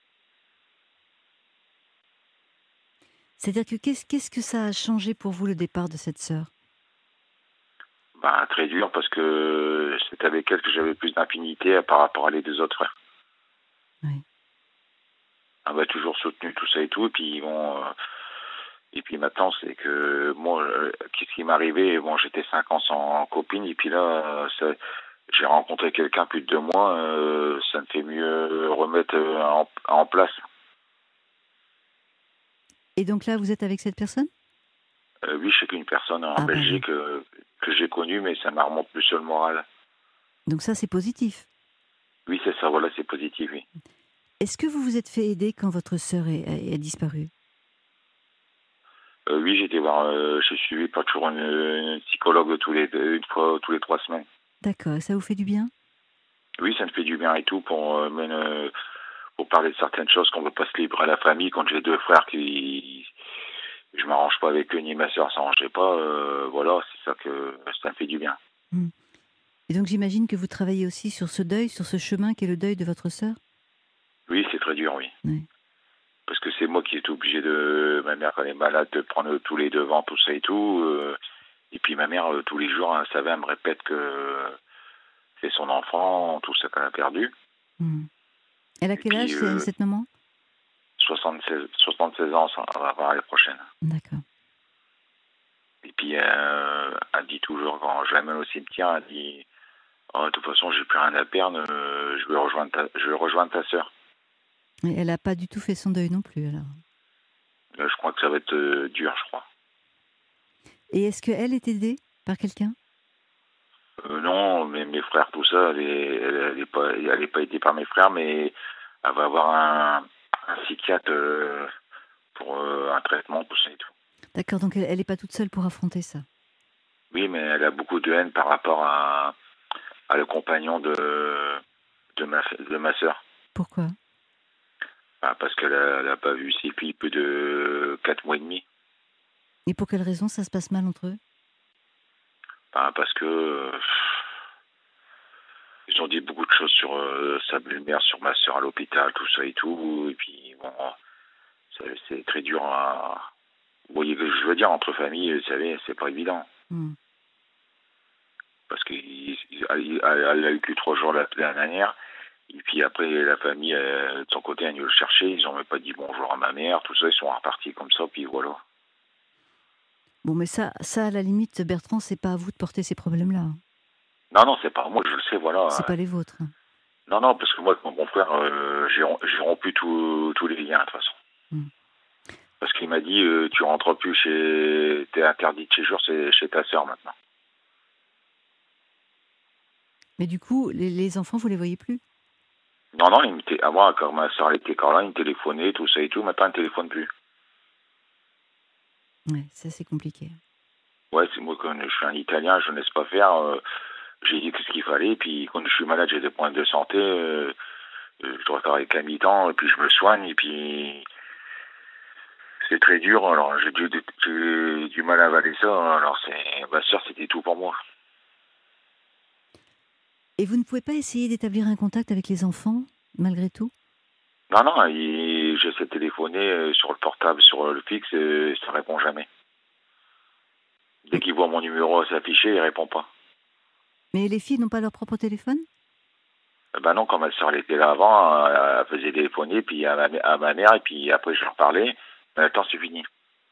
C'est-à-dire que qu'est-ce, qu'est-ce que ça a changé pour vous le départ de cette sœur? Ben, très dur parce que c'est avec elle que j'avais plus d'infinité par rapport à les deux autres frères. Oui. Elle m'a toujours soutenu tout ça et tout. Et puis bon, euh, et puis maintenant c'est que moi, euh, qu'est-ce qui m'est arrivé? Bon, j'étais cinq ans sans copine et puis là, euh, ça, j'ai rencontré quelqu'un plus de deux mois. Euh, ça me fait mieux remettre euh, en, en place. Et donc là, vous êtes avec cette personne? Euh, oui, je sais qu'une personne en Ah, Belgique bah oui. euh, que j'ai connue, mais ça m'a remonté plus sur le moral. Donc ça, c'est positif. Oui, c'est ça, voilà, c'est positif, oui. Est-ce que vous vous êtes fait aider quand votre sœur est, a, a disparu? Euh, oui, j'ai été voir, euh, je suis suivi par toujours une, une psychologue tous les deux, une fois tous les trois semaines. D'accord, et ça vous fait du bien? Oui, ça me fait du bien et tout pour, euh, même, euh, pour parler de certaines choses qu'on ne veut pas se livrer à la famille. Quand j'ai deux frères qui, je m'arrange pas avec eux, ni ma soeur s'arrangeait pas, euh, voilà, c'est ça que ça me fait du bien. Mmh. Et donc j'imagine que vous travaillez aussi sur ce deuil, sur ce chemin qu'est le deuil de votre sœur? Oui, c'est très dur, oui. Oui. Parce que c'est moi qui étais obligé de, ma mère quand elle est malade, de prendre tous les devants, tout ça et tout. Euh, et puis ma mère, euh, tous les jours, elle savait, elle me répète que c'est son enfant, tout ça qu'elle a perdu. Mmh. Elle a Et quel puis, âge, euh, cette maman? soixante-seize, soixante-seize ans, ça va avoir l'année prochaine. D'accord. Et puis, euh, elle dit toujours, quand je l'amène au cimetière, elle dit, oh, de toute façon, j'ai plus rien à perdre, euh, je vais rejoindre ta, je vais rejoindre ta sœur. Et elle n'a pas du tout fait son deuil non plus, alors? Là, je crois que ça va être euh, dur, je crois. Et est-ce qu'elle est aidée par quelqu'un? Euh, non, mais mes frères, tout ça, elle est, elle, elle est pas, elle est pas aidée par mes frères, mais elle va avoir un, un psychiatre euh, pour euh, un traitement, tout ça et tout. D'accord, donc elle n'est pas toute seule pour affronter ça. Oui, mais elle a beaucoup de haine par rapport à, à le compagnon de, de ma, de ma sœur. Pourquoi? Bah, parce qu'elle a, elle a pas vu ses filles plus de quatre mois et demi. Et pour quelle raison ça se passe mal entre eux? Bah, parce que euh, ils ont dit beaucoup de choses sur euh, sa belle-mère, sur ma sœur à l'hôpital, tout ça et tout. Et puis, bon, c'est, c'est très dur à... Vous voyez ce que je veux dire, entre familles, vous savez, c'est pas évident. Mmh. Parce qu'elle a eu que trois jours la, la dernière. Et puis après, la famille, euh, de son côté, elle est venue le chercher. Ils n'ont même pas dit bonjour à ma mère, tout ça. Ils sont repartis comme ça, puis voilà. Bon, mais ça, ça, à la limite, Bertrand, c'est pas à vous de porter ces problèmes-là. Non, non, c'est pas moi, je le sais, voilà. C'est pas les vôtres. Non, non, parce que moi, avec mon bon frère, euh, j'ai, j'ai rompu tous tous les liens, de toute façon. Mmh. Parce qu'il m'a dit, euh, tu rentres plus chez... T'es interdit de séjour, c'est chez ta sœur maintenant. Mais du coup, les, les enfants, vous les voyez plus? Non, non, il me avant, quand ma sœur était encore là, il me téléphonait, tout ça et tout. Maintenant, il ne téléphone plus. Ouais, ça c'est compliqué. Ouais, c'est moi, quand je suis un Italien, je ne laisse pas faire. Euh, j'ai dit ce qu'il fallait. Puis quand je suis malade, j'ai des problèmes de santé. Euh, je dois travailler qu'à mi-temps. Et puis je me soigne. Et puis c'est très dur. Alors j'ai du, j'ai du mal à avaler ça. Alors c'est, ma sœur, c'était tout pour moi. Et vous ne pouvez pas essayer d'établir un contact avec les enfants, malgré tout? Non, non, il, j'essaie de téléphoner sur le portable, sur le fixe, et ça ne répond jamais. Dès qu'il voit mon numéro s'afficher, il ne répond pas. Mais les filles n'ont pas leur propre téléphone? Ben non, quand ma soeur était là avant, elle faisait téléphoner puis à, ma, à ma mère, et puis après je leur parlais. Maintenant, c'est fini.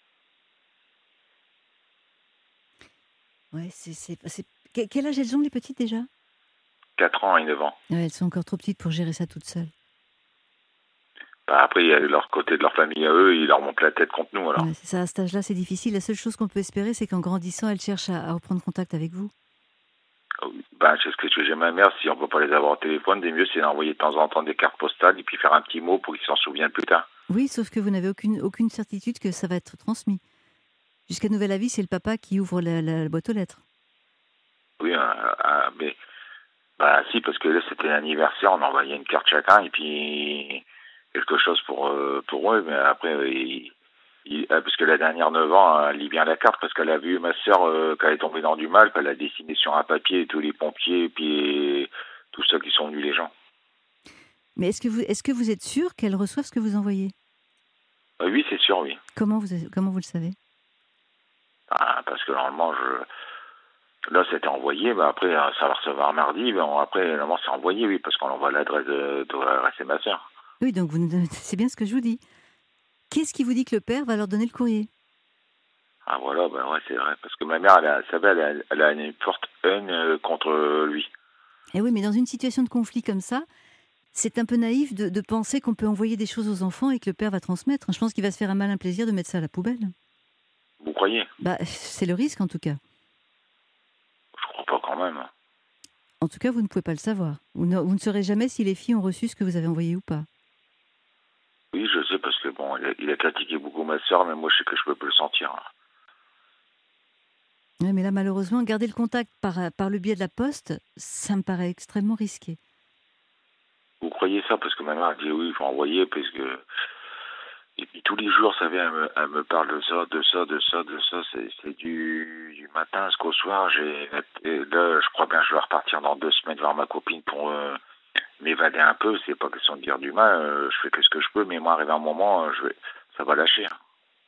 Ouais, c'est, c'est, c'est... Quel âge elles ont, les petites, déjà? quatre ans et neuf ans. Ouais, elles sont encore trop petites pour gérer ça toutes seules. Bah après, il y a leur côté de leur famille à eux, ils leur montent la tête contre nous. Alors. Ouais, c'est ça, à cet âge-là, c'est difficile. La seule chose qu'on peut espérer, c'est qu'en grandissant, elles cherchent à, à reprendre contact avec vous. Ben, c'est ce que j'ai ma mère. Si on ne peut pas les avoir au téléphone, des mieux, c'est d'envoyer de temps en temps des cartes postales et puis faire un petit mot pour qu'ils s'en souviennent plus tard. Oui, sauf que vous n'avez aucune, aucune certitude que ça va être transmis. Jusqu'à nouvel avis, c'est le papa qui ouvre la, la, la boîte aux lettres. Oui, euh, euh, mais... Bah si, parce que là, c'était l'anniversaire, on envoyait une carte chacun et puis... quelque chose pour, euh, pour eux, mais après, euh, ils, il, euh, parce que la dernière neuf ans, elle lit bien la carte, parce qu'elle a vu ma sœur euh, qu'elle est tombée dans du mal, qu'elle a dessiné sur un papier tous les pompiers, et puis tous ceux qui sont venus, les gens. Mais est-ce que vous, est-ce que vous êtes sûr qu'elle reçoive ce que vous envoyez? Euh, oui, c'est sûr, oui. Comment vous, comment vous le savez? Ah, parce que normalement, je... là, c'était envoyé, mais après, ça va recevoir mardi, mais après, normalement, c'est envoyé, oui, parce qu'on envoie l'adresse de, de l'adresse de ma sœur. Oui, donc vous, c'est bien ce que je vous dis. Qu'est-ce qui vous dit que le père va leur donner le courrier? Ah voilà, ben ouais, c'est vrai, parce que ma mère, elle a, ça va, elle a, elle a une forte haine euh, contre lui. Eh oui, mais dans une situation de conflit comme ça, c'est un peu naïf de, de penser qu'on peut envoyer des choses aux enfants et que le père va transmettre. Je pense qu'il va se faire un malin plaisir de mettre ça à la poubelle. Vous croyez? Bah, c'est le risque en tout cas. Je crois pas quand même. En tout cas, vous ne pouvez pas le savoir. Vous ne, vous ne saurez jamais si les filles ont reçu ce que vous avez envoyé ou pas. Oui, je sais, parce que bon, il a, il a critiqué beaucoup ma sœur, mais moi, je sais que je peux plus le sentir. Oui, mais là, malheureusement, garder le contact par, par le biais de la poste, ça me paraît extrêmement risqué. Vous croyez ça? Parce que ma mère dit oui, il faut envoyer, parce que... Et puis tous les jours, ça vient, elle me, elle me parle de ça, de ça, de ça, de ça. C'est, c'est du, du matin jusqu'au soir. J'ai, et là, je crois bien que je vais repartir dans deux semaines voir ma copine pour euh, m'évader un peu. C'est pas question de dire du mal. Euh, je fais que ce que je peux, mais moi, arrivé un moment, euh, je vais, ça va lâcher. Hein.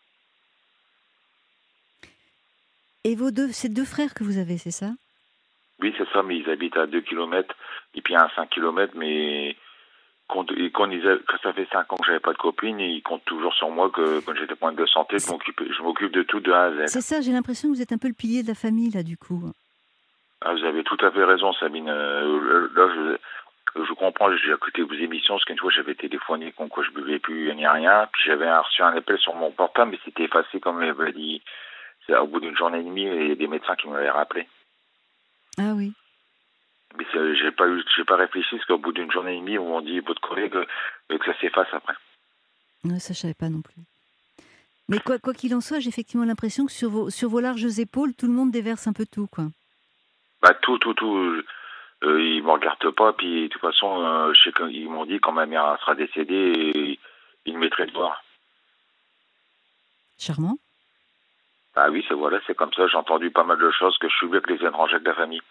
Et vos deux, ces deux frères que vous avez, c'est ça? Oui, c'est ça, mais ils habitent à deux kilomètres et puis à cinq kilomètres, mais quand, et quand, ils a, quand ça fait cinq ans que j'avais pas de copine, ils comptent toujours sur moi que quand j'ai des problèmes de santé, je m'occupe, je m'occupe de tout de A à Z. C'est ça, j'ai l'impression que vous êtes un peu le pilier de la famille, là, du coup. Ah, vous avez tout à fait raison, Sabine. Euh, là, je, je comprends, j'ai écouté vos émissions, parce qu'une fois, j'avais téléphoné, comme quoi je buvais plus, ni rien, puis j'avais reçu un appel sur mon portable, mais c'était effacé, comme elle m'avait dit. C'est au bout d'une journée et demie, il y a des médecins qui m'avaient rappelé. Ah oui. Mais j'ai pas eu, j'ai pas réfléchi, parce qu'au bout d'une journée et demie, on m'a dit, votre collègue, que, que ça s'efface après. Non, ça, je savais pas non plus. Mais quoi, quoi qu'il en soit, j'ai effectivement l'impression que sur vos, sur vos larges épaules, tout le monde déverse un peu tout, quoi. Bah, tout, tout, tout. Euh, ils me regardent pas, puis de toute façon, euh, je sais qu'ils m'ont dit, quand ma mère sera décédée, ils me mettraient dehors. Charmant. Ah oui, c'est voilà, c'est comme ça. J'ai entendu pas mal de choses, que je suis avec les étrangers de la famille.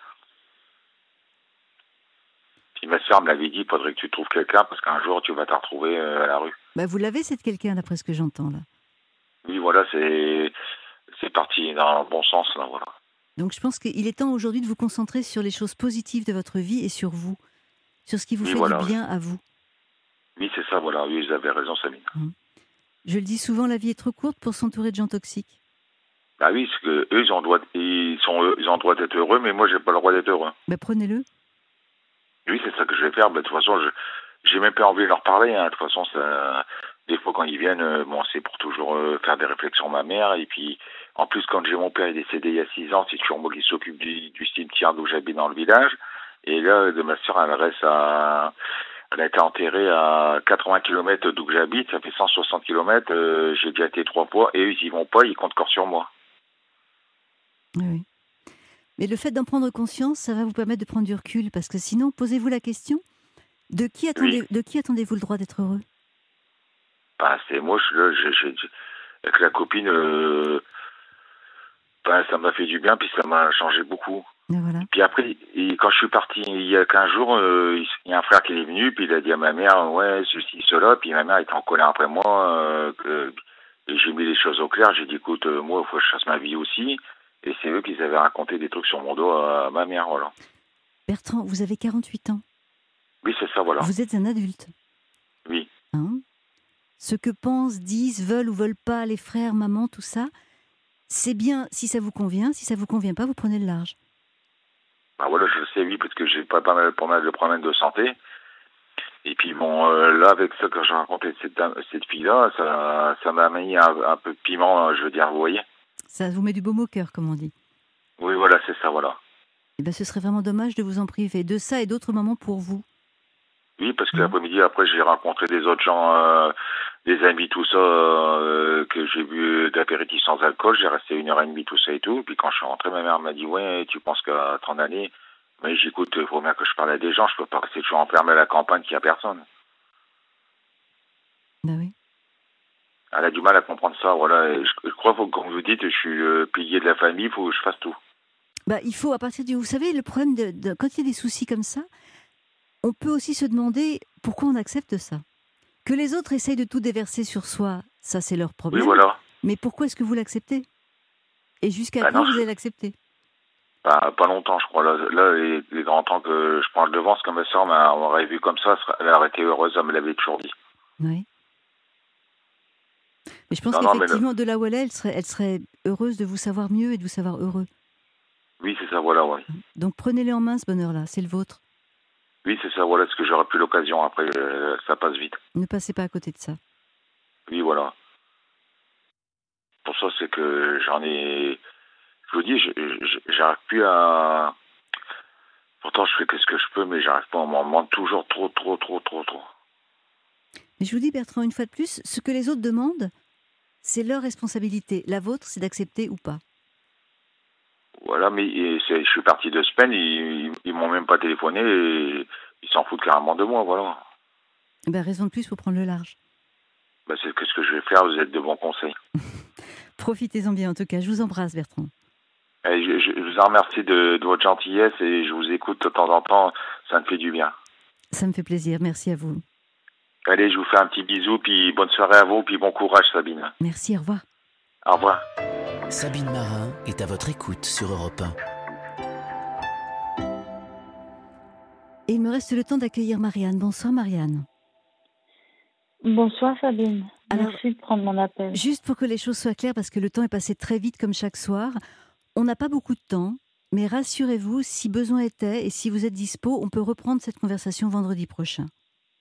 Puis ma soeur me l'avait dit, il faudrait que tu trouves quelqu'un, parce qu'un jour, tu vas te retrouver euh, à la rue. Bah, vous l'avez, cette quelqu'un, d'après ce que j'entends, là. Oui, voilà, c'est, c'est parti dans le bon sens, là, voilà. Donc je pense qu'il est temps aujourd'hui de vous concentrer sur les choses positives de votre vie et sur vous, sur ce qui vous oui, fait voilà, du bien oui. à vous. Oui, c'est ça, voilà, oui, vous avez raison, Sabine. Hum. Je le dis souvent, la vie est trop courte pour s'entourer de gens toxiques. Ah oui, parce que eux, ils ont le droit, ils sont, ils ont le droit d'être heureux, mais moi, j'ai pas le droit d'être heureux. Ben, prenez-le. Oui, c'est ça que je vais faire. Ben, de toute façon, je, j'ai même pas envie de leur parler. Hein. De toute façon, ça, des fois, quand ils viennent, euh, bon, c'est pour toujours euh, faire des réflexions ma mère. Et puis, en plus, quand j'ai mon père est décédé il y a six ans, c'est toujours moi qui s'occupe du, du cimetière d'où j'habite dans le village. Et là, de ma soeur, elle reste à... Elle a été enterrée à quatre-vingts kilomètres d'où j'habite. Ça fait cent soixante kilomètres. Euh, j'ai déjà été trois fois. Et eux, ils y vont pas. Ils comptent encore sur moi. Oui, oui. Mais le fait d'en prendre conscience, ça va vous permettre de prendre du recul. Parce que sinon, posez-vous la question, de qui, attendez, Oui. de qui attendez-vous le droit d'être heureux? Ben, c'est moi, je, je, je, je, avec la copine, euh, ben, ça m'a fait du bien, puis ça m'a changé beaucoup. Et voilà. Puis après, et quand je suis parti il y a quinze jours, euh, il y a un frère qui est venu, puis il a dit à ma mère, ouais, ceci, cela, puis ma mère était en colère après moi, euh, que, et j'ai mis les choses au clair, j'ai dit, écoute, euh, moi, il faut que je fasse ma vie aussi, et c'est eux qui avaient raconté des trucs sur mon dos à ma mère, voilà. Bertrand, vous avez quarante-huit ans. Oui, c'est ça, voilà. Vous êtes un adulte. Oui. Hein? Ce que pensent, disent, veulent ou veulent pas les frères, maman, tout ça, c'est bien si ça vous convient. Si ça vous convient pas, vous prenez le large. Ben voilà, je sais, oui, parce que j'ai pas, pas, mal, pas mal de problèmes de santé. Et puis bon, euh, là, avec ça que j'ai raconté de cette, cette fille-là, ça, ça m'a mis un, un peu de piment, je veux dire, vous voyez. Ça vous met du baume au cœur, comme on dit. Oui, voilà, c'est ça, voilà. Eh ben, ce serait vraiment dommage de vous en priver. De ça et d'autres moments pour vous. Oui, parce que Mmh. l'après-midi, après, j'ai rencontré des autres gens, euh, des amis, tout ça, euh, que j'ai bu d'apéritif sans alcool. J'ai resté une heure et demie, tout ça et tout. Puis quand je suis rentré, ma mère m'a dit, ouais, tu penses qu'à t'en aller? Mais j'écoute, il faut bien que je parle à des gens. Je peux pas rester toujours enfermé à la campagne, qu'il n'y a personne. Ben oui. elle a du mal à comprendre ça. Voilà. Et je, je crois, faut, comme vous dites, je suis le pilier de la famille, il faut que je fasse tout. Bah, il faut, à partir du... Vous savez, le problème, de, de- quand il y a des soucis comme ça, on peut aussi se demander pourquoi on accepte ça. Que les autres essayent de tout déverser sur soi, ça c'est leur Oui, problème. voilà. Mais pourquoi est-ce que vous l'acceptez? Et jusqu'à Bah quand non, vous je- allez l'accepter? Pas, pas longtemps, je crois. Là, là les, les grands temps que je prends le devant, c'est comme ma soeur m'aurait vu comme ça, elle aurait été heureuse, elle me l'avait toujours dit. Oui. Mais je pense Non, non, mais le- qu'effectivement, de là où elle est, elle serait, elle serait heureuse de vous savoir mieux et de vous savoir heureux. oui, c'est ça, voilà, ouais. Donc prenez-le en main, ce bonheur-là, c'est le vôtre. Oui, c'est ça, voilà, ce que j'aurais plus l'occasion. Après, euh, ça passe vite. Ne passez pas à côté de ça. Oui, voilà. Pour ça, c'est que j'en ai... Je vous dis, je- je- j'arrive plus à... Pourtant, je fais que ce que je peux, mais j'arrive pas. On m'en demande toujours trop, trop, trop, trop, trop. Mais je vous dis, Bertrand, une fois de plus, ce que les autres demandent, c'est leur responsabilité. La vôtre, c'est d'accepter ou pas. Voilà, mais et c'est- je suis parti de semaine, ils, ils, ils m'ont même pas téléphoné et ils s'en foutent carrément de moi, voilà. Eh ben, raison de plus pour prendre le large. Ben, c'est que ce que je vais faire, vous êtes de bons conseils. Profitez-en bien, en tout cas. Je vous embrasse, Bertrand. Et je, je, je vous en remercie de, de votre gentillesse et je vous écoute de temps en temps, ça me fait du bien. Ça me fait plaisir. Merci à vous. Allez, je vous fais un petit bisou, puis bonne soirée à vous, puis bon courage, Sabine. Merci, au revoir. Au revoir. Sabine Marin est à votre écoute sur Europe un. Et il me reste le temps d'accueillir Marianne. Bonsoir, Marianne. Bonsoir Sabine, Alors, merci de prendre mon appel. Juste pour que les choses soient claires, parce que le temps est passé très vite comme chaque soir, on n'a pas beaucoup de temps, mais rassurez-vous, si besoin était et si vous êtes dispo, on peut reprendre cette conversation vendredi prochain. D'accord ?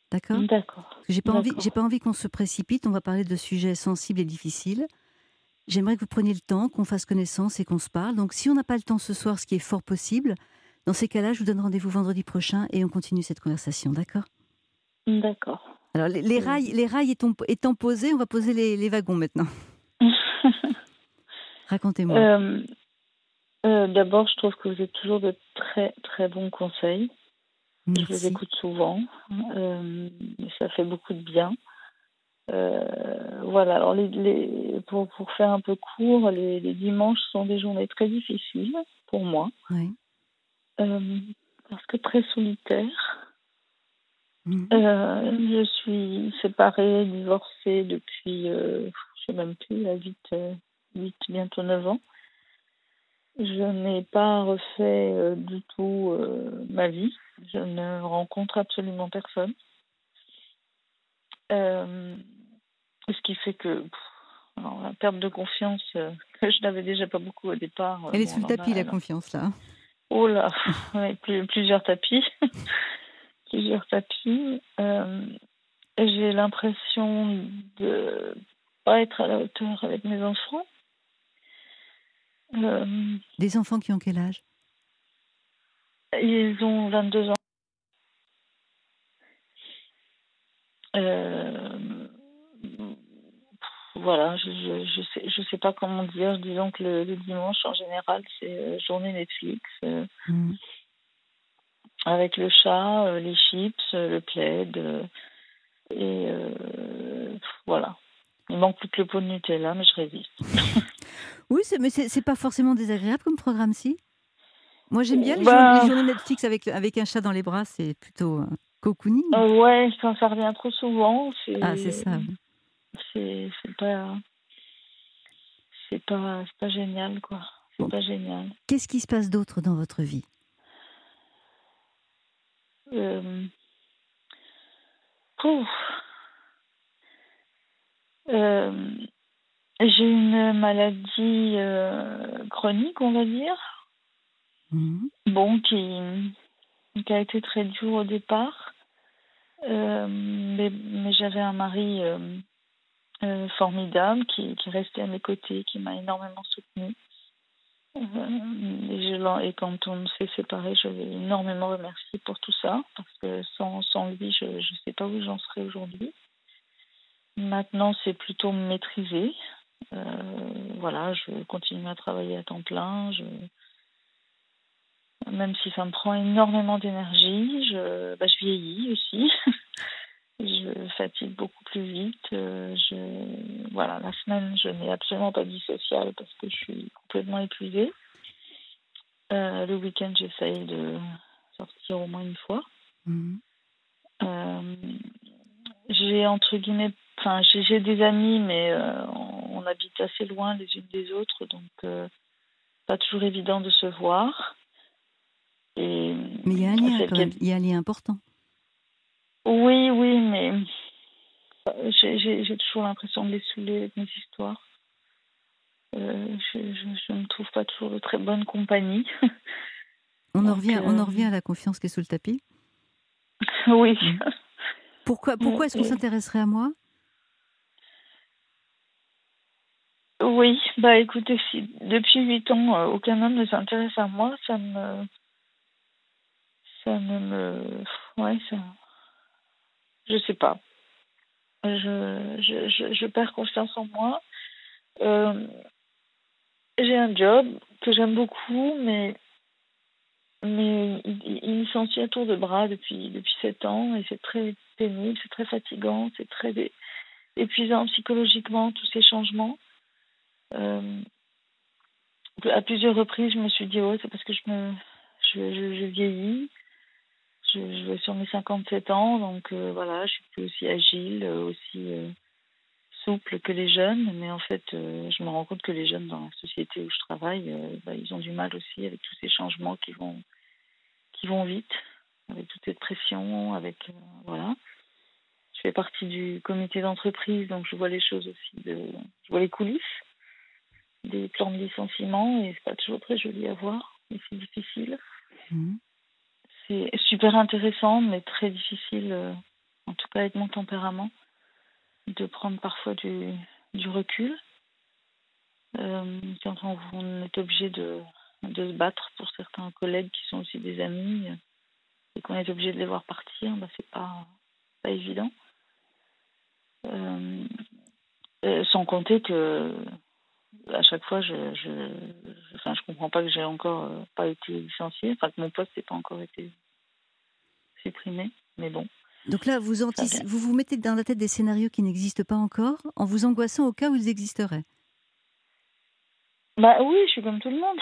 D'accord. Parce que j'ai pas envie, D'accord. j'ai pas envie qu'on se précipite, on va parler de sujets sensibles et difficiles. J'aimerais que vous preniez le temps, qu'on fasse connaissance et qu'on se parle. Donc si on n'a pas le temps ce soir, ce qui est fort possible, dans ces cas-là, je vous donne rendez-vous vendredi prochain et on continue cette conversation, d'accord ? D'accord. Alors les, les rails, les rails étant, étant posés, on va poser les, les wagons maintenant. Racontez-moi. Euh, euh, D'abord, je trouve que vous êtes toujours de très très bons conseils. Je vous Merci. écoute souvent. Euh, ça fait beaucoup de bien. Euh, voilà, alors les, les, pour, pour faire un peu court, les, les dimanches sont des journées très difficiles pour moi. Oui. Euh, parce que très solitaire. Mhm. Euh, je suis séparée, divorcée depuis, euh, je sais même plus, là, huit, euh, huit, bientôt neuf ans. Je n'ai pas refait euh, du tout euh, ma vie. Je ne rencontre absolument personne. Euh, ce qui fait que pff, alors, la perte de confiance, euh, que je n'avais déjà pas beaucoup au départ. euh, Elle est bon, sous le on en tapis, a- la confiance, là. Oh là, ouais, plus- plusieurs tapis. plusieurs tapis. Euh, j'ai l'impression de pas être à la hauteur avec mes enfants. Euh, Des enfants qui ont quel âge ? ils ont vingt-deux ans. Euh, voilà, je, je, je sais, je sais pas comment dire. Disons que le, le dimanche, en général, c'est euh, journée Netflix. euh, Mhm. avec le chat, euh, les chips, euh, le plaid. euh, et euh, voilà. Il manque plus que le pot de Nutella, mais je résiste. Oui, c'est, mais c'est, c'est pas forcément désagréable comme programme, si. Moi, j'aime bien les, Bah, journées, les journées Netflix avec, avec un chat dans les bras, c'est plutôt euh, cocooning. Euh, ouais, quand ça revient trop souvent, c'est Ah, c'est ça. c'est c'est pas c'est pas c'est pas génial quoi. C'est Bon. pas génial. Qu'est-ce qui se passe d'autre dans votre vie ? Euh... Pouf. Euh, J'ai une maladie euh, chronique, on va dire. Mhm. Bon, qui qui a été très dure au départ, euh, mais mais j'avais un mari euh, euh, formidable qui qui restait à mes côtés, qui m'a énormément soutenue. Euh, et, je, l'en- et quand on s'est séparés, je l'ai énormément remercié pour tout ça, parce que sans, sans lui, je ne sais pas où j'en serais aujourd'hui. Maintenant, c'est plutôt me maîtriser. Euh, voilà, je continue à travailler à temps plein. Je... Même si ça me prend énormément d'énergie, je, bah, je vieillis aussi. je fatigue beaucoup plus vite. Euh, je, voilà, la semaine, je n'ai absolument pas de vie sociale parce que je suis complètement épuisée. Euh, le week-end, j'essaye de sortir au moins une fois. Mmh. Euh, j'ai entre guillemets, enfin, j'ai, j'ai des amis, mais euh, on, on habite assez loin les unes des autres, donc euh, pas toujours évident de se voir. Et Mais il y a un lien celle quand qui même, est- il y a un lien important. Oui, oui, mais j'ai, j'ai, j'ai toujours l'impression de les saouler avec mes histoires. Euh, je, je, je ne trouve pas toujours de très bonne compagnie. On en Donc, revient, on en euh, revient à la confiance qui est sous le tapis. oui. Mmh. Pourquoi, pourquoi est-ce qu'on Et- s'intéresserait à moi? Oui, bah écoutez, si depuis huit ans, euh, aucun homme ne s'intéresse à moi, ça me. Ça ne me. Ouais, ça. Je sais pas. Je, je, je, je perds confiance en moi. Euh, j'ai un job que j'aime beaucoup, mais, mais il, il il me licencie à tour de bras depuis, depuis sept ans et c'est très pénible, c'est très fatigant, c'est très é- épuisant psychologiquement, tous ces changements. Euh, à plusieurs reprises, je me suis dit, oh, c'est parce que je me, je, je, je vieillis. Je, je vais sur mes cinquante-sept ans, donc euh, voilà, je suis plus aussi agile, euh, aussi euh, souple que les jeunes. Mais en fait, euh, je me rends compte que les jeunes dans la société où je travaille, euh, bah, ils ont du mal aussi avec tous ces changements qui vont, qui vont vite, avec toute cette pression, avec euh, voilà. Je fais partie du comité d'entreprise, donc je vois les choses aussi, de, je vois les coulisses des plans de licenciement et c'est pas toujours très joli à voir, mais c'est difficile. Mmh. C'est super intéressant, mais très difficile, euh, en tout cas avec mon tempérament, de prendre parfois du, du recul. Euh, quand on, on est obligé de, de se battre pour certains collègues qui sont aussi des amis euh, et qu'on est obligé de les voir partir, bah, c'est pas, pas évident. Euh, euh, sans compter que à chaque fois, je, je, je, enfin, je comprends pas que j'ai encore euh, pas été licenciée, enfin que mon poste n'ait pas encore été supprimé, mais bon, Donc là, vous, ça antici- vient. vous vous mettez dans la tête des scénarios qui n'existent pas encore, en vous angoissant au cas où ils existeraient. Bah oui, je suis comme tout le monde.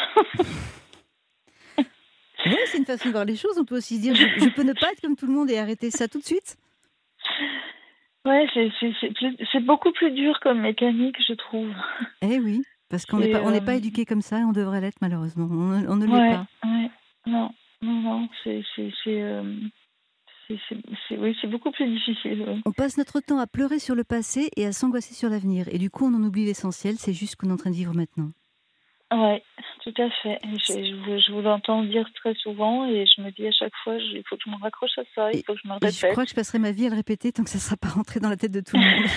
Oui, c'est une façon de voir les choses. On peut aussi se dire, je, je peux ne pas être comme tout le monde et arrêter ça tout de suite. Ouais, c'est, c'est, c'est, plus- c'est beaucoup plus dur comme mécanique, je trouve. Eh oui, parce qu'on n'est Et, pas, on n'est pas euh, éduqué comme ça et on devrait l'être malheureusement. On, ne- on ne l'est ouais, pas. ouais, non, non, non, c'est, c'est, c'est, euh, c'est, c'est, c'est- oui, c'est beaucoup plus difficile. Ouais. On passe notre temps à pleurer sur le passé et à s'angoisser sur l'avenir. Et du coup, on en oublie l'essentiel, c'est juste ce qu'on est en train de vivre maintenant. Ouais, tout à fait. Et Je, je, vous, je vous l'entends dire très souvent et je me dis à chaque fois, je- il faut que je me raccroche à ça, il Et, faut que je me le et je répète. crois que je passerai ma vie à le répéter tant que ça ne sera pas rentré dans la tête de tout le monde.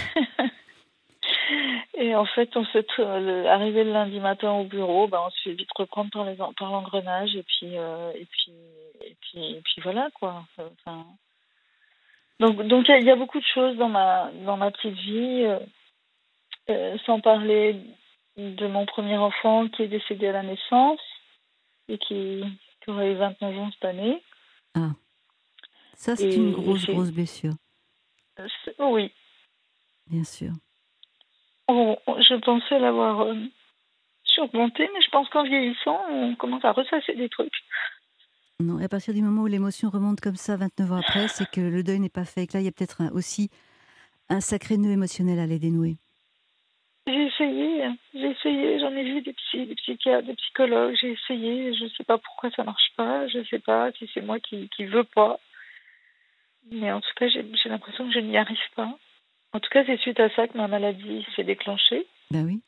Et en fait, on se tr- le- arrivé le lundi matin au bureau, ben, on se fait vite reprendre par, les, en- par l'engrenage et puis, euh, et puis, et puis, et puis voilà quoi. Enfin, donc, donc il y, a- il y a beaucoup de choses dans ma, dans ma petite vie, euh, euh, sans parler de mon premier enfant qui est décédé à la naissance et qui, qui aurait eu vingt-neuf ans cette année. Ah, ça c'est une Et, et grosse, c'est, grosse blessure, c'est- oui, bien sûr. on- on- je pensais l'avoir euh, surmonté, mais je pense qu'en vieillissant, on commence à ressasser des trucs. Non, et à partir du moment où l'émotion remonte comme ça, vingt-neuf ans après, c'est que le deuil n'est pas fait. Et que là, il y a peut-être un- aussi un sacré nœud émotionnel à les dénouer. J'ai essayé, hein. j'ai essayé, j'en ai vu des, psy, des psychiatres, des psychologues, j'ai essayé, je ne sais pas pourquoi ça marche pas, je ne sais pas si c'est moi qui qui veux pas, mais en tout cas j'ai j'ai l'impression que je n'y arrive pas. En tout cas c'est suite à ça que ma maladie s'est déclenchée. Ben oui,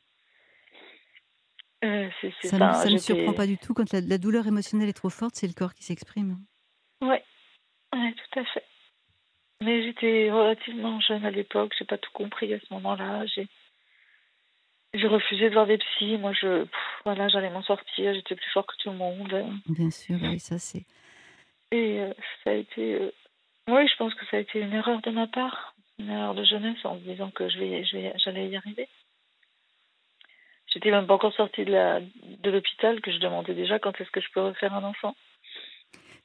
Euh, c'est c'est ça ne ça, ça me surprend j'étais, pas du tout. Quand la, la douleur émotionnelle est trop forte, c'est le corps qui s'exprime. ouais, ouais, tout à fait. Mais j'étais relativement jeune à l'époque, j'ai pas tout compris à ce moment-là, j'ai j'ai refusé de voir des psys, moi je, pff, voilà, j'allais m'en sortir, j'étais plus fort que tout le monde. Bien sûr, bah oui, ça c'est... Et euh, ça a été, euh, oui, je pense que ça a été une erreur de ma part, une erreur de jeunesse en me disant que je vais, je vais, j'allais y arriver. J'étais même pas encore sortie de la, de l'hôpital que je demandais déjà quand est-ce que je peux refaire un enfant.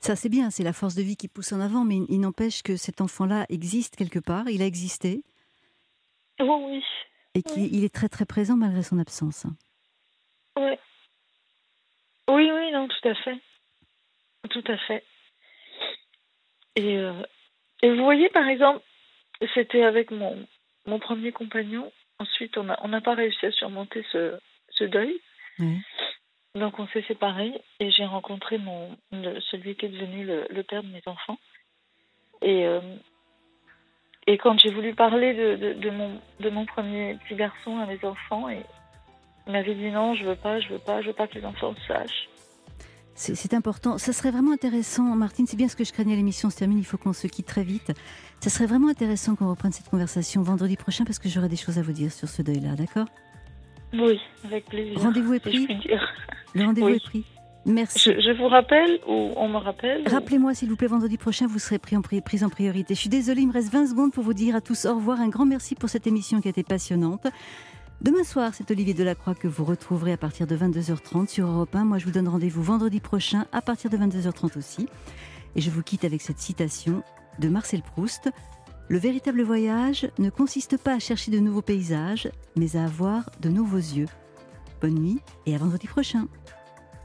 Ça, c'est bien, c'est la force de vie qui pousse en avant, mais il n'empêche que cet enfant-là existe quelque part, il a existé. Oh oui. Et qu'il oui. il est très très présent malgré son absence. Oui. Oui, oui, non, tout à fait. Tout à fait. Et, euh, et vous voyez, par exemple, c'était avec mon, mon premier compagnon. Ensuite, on n'a on n'a pas réussi à surmonter ce, ce deuil. Oui. Donc, on s'est séparés et j'ai rencontré mon, le, celui qui est devenu le, le père de mes enfants. Et, euh, et quand j'ai voulu parler de, de, de, mon, de mon premier petit garçon à mes enfants, et, il m'avait dit non, je veux pas, je veux pas, je veux pas que les enfants le sachent. C'est, c'est important. Ça serait vraiment intéressant, Martine, c'est bien ce que je craignais, l'émission se termine, il faut qu'on se quitte très vite. Ça serait vraiment intéressant qu'on reprenne cette conversation vendredi prochain parce que j'aurai des choses à vous dire sur ce deuil-là, d'accord ? Oui, avec plaisir. Rendez-vous est pris. Si je puis dire. Le rendez-vous oui. est pris. Merci. Je, je vous rappelle ou on me rappelle Rappelez-moi, ou... s'il vous plaît, vendredi prochain, vous serez pris en, pri- prise en priorité. Je suis désolée, il me reste vingt secondes pour vous dire à tous au revoir. Un grand merci pour cette émission qui a été passionnante. Demain soir, c'est Olivier Delacroix que vous retrouverez à partir de vingt-deux heures trente sur Europe un. Moi, je vous donne rendez-vous vendredi prochain à partir de vingt-deux heures trente aussi. Et je vous quitte avec cette citation de Marcel Proust. Le véritable voyage ne consiste pas à chercher de nouveaux paysages, mais à avoir de nouveaux yeux. Bonne nuit et à vendredi prochain.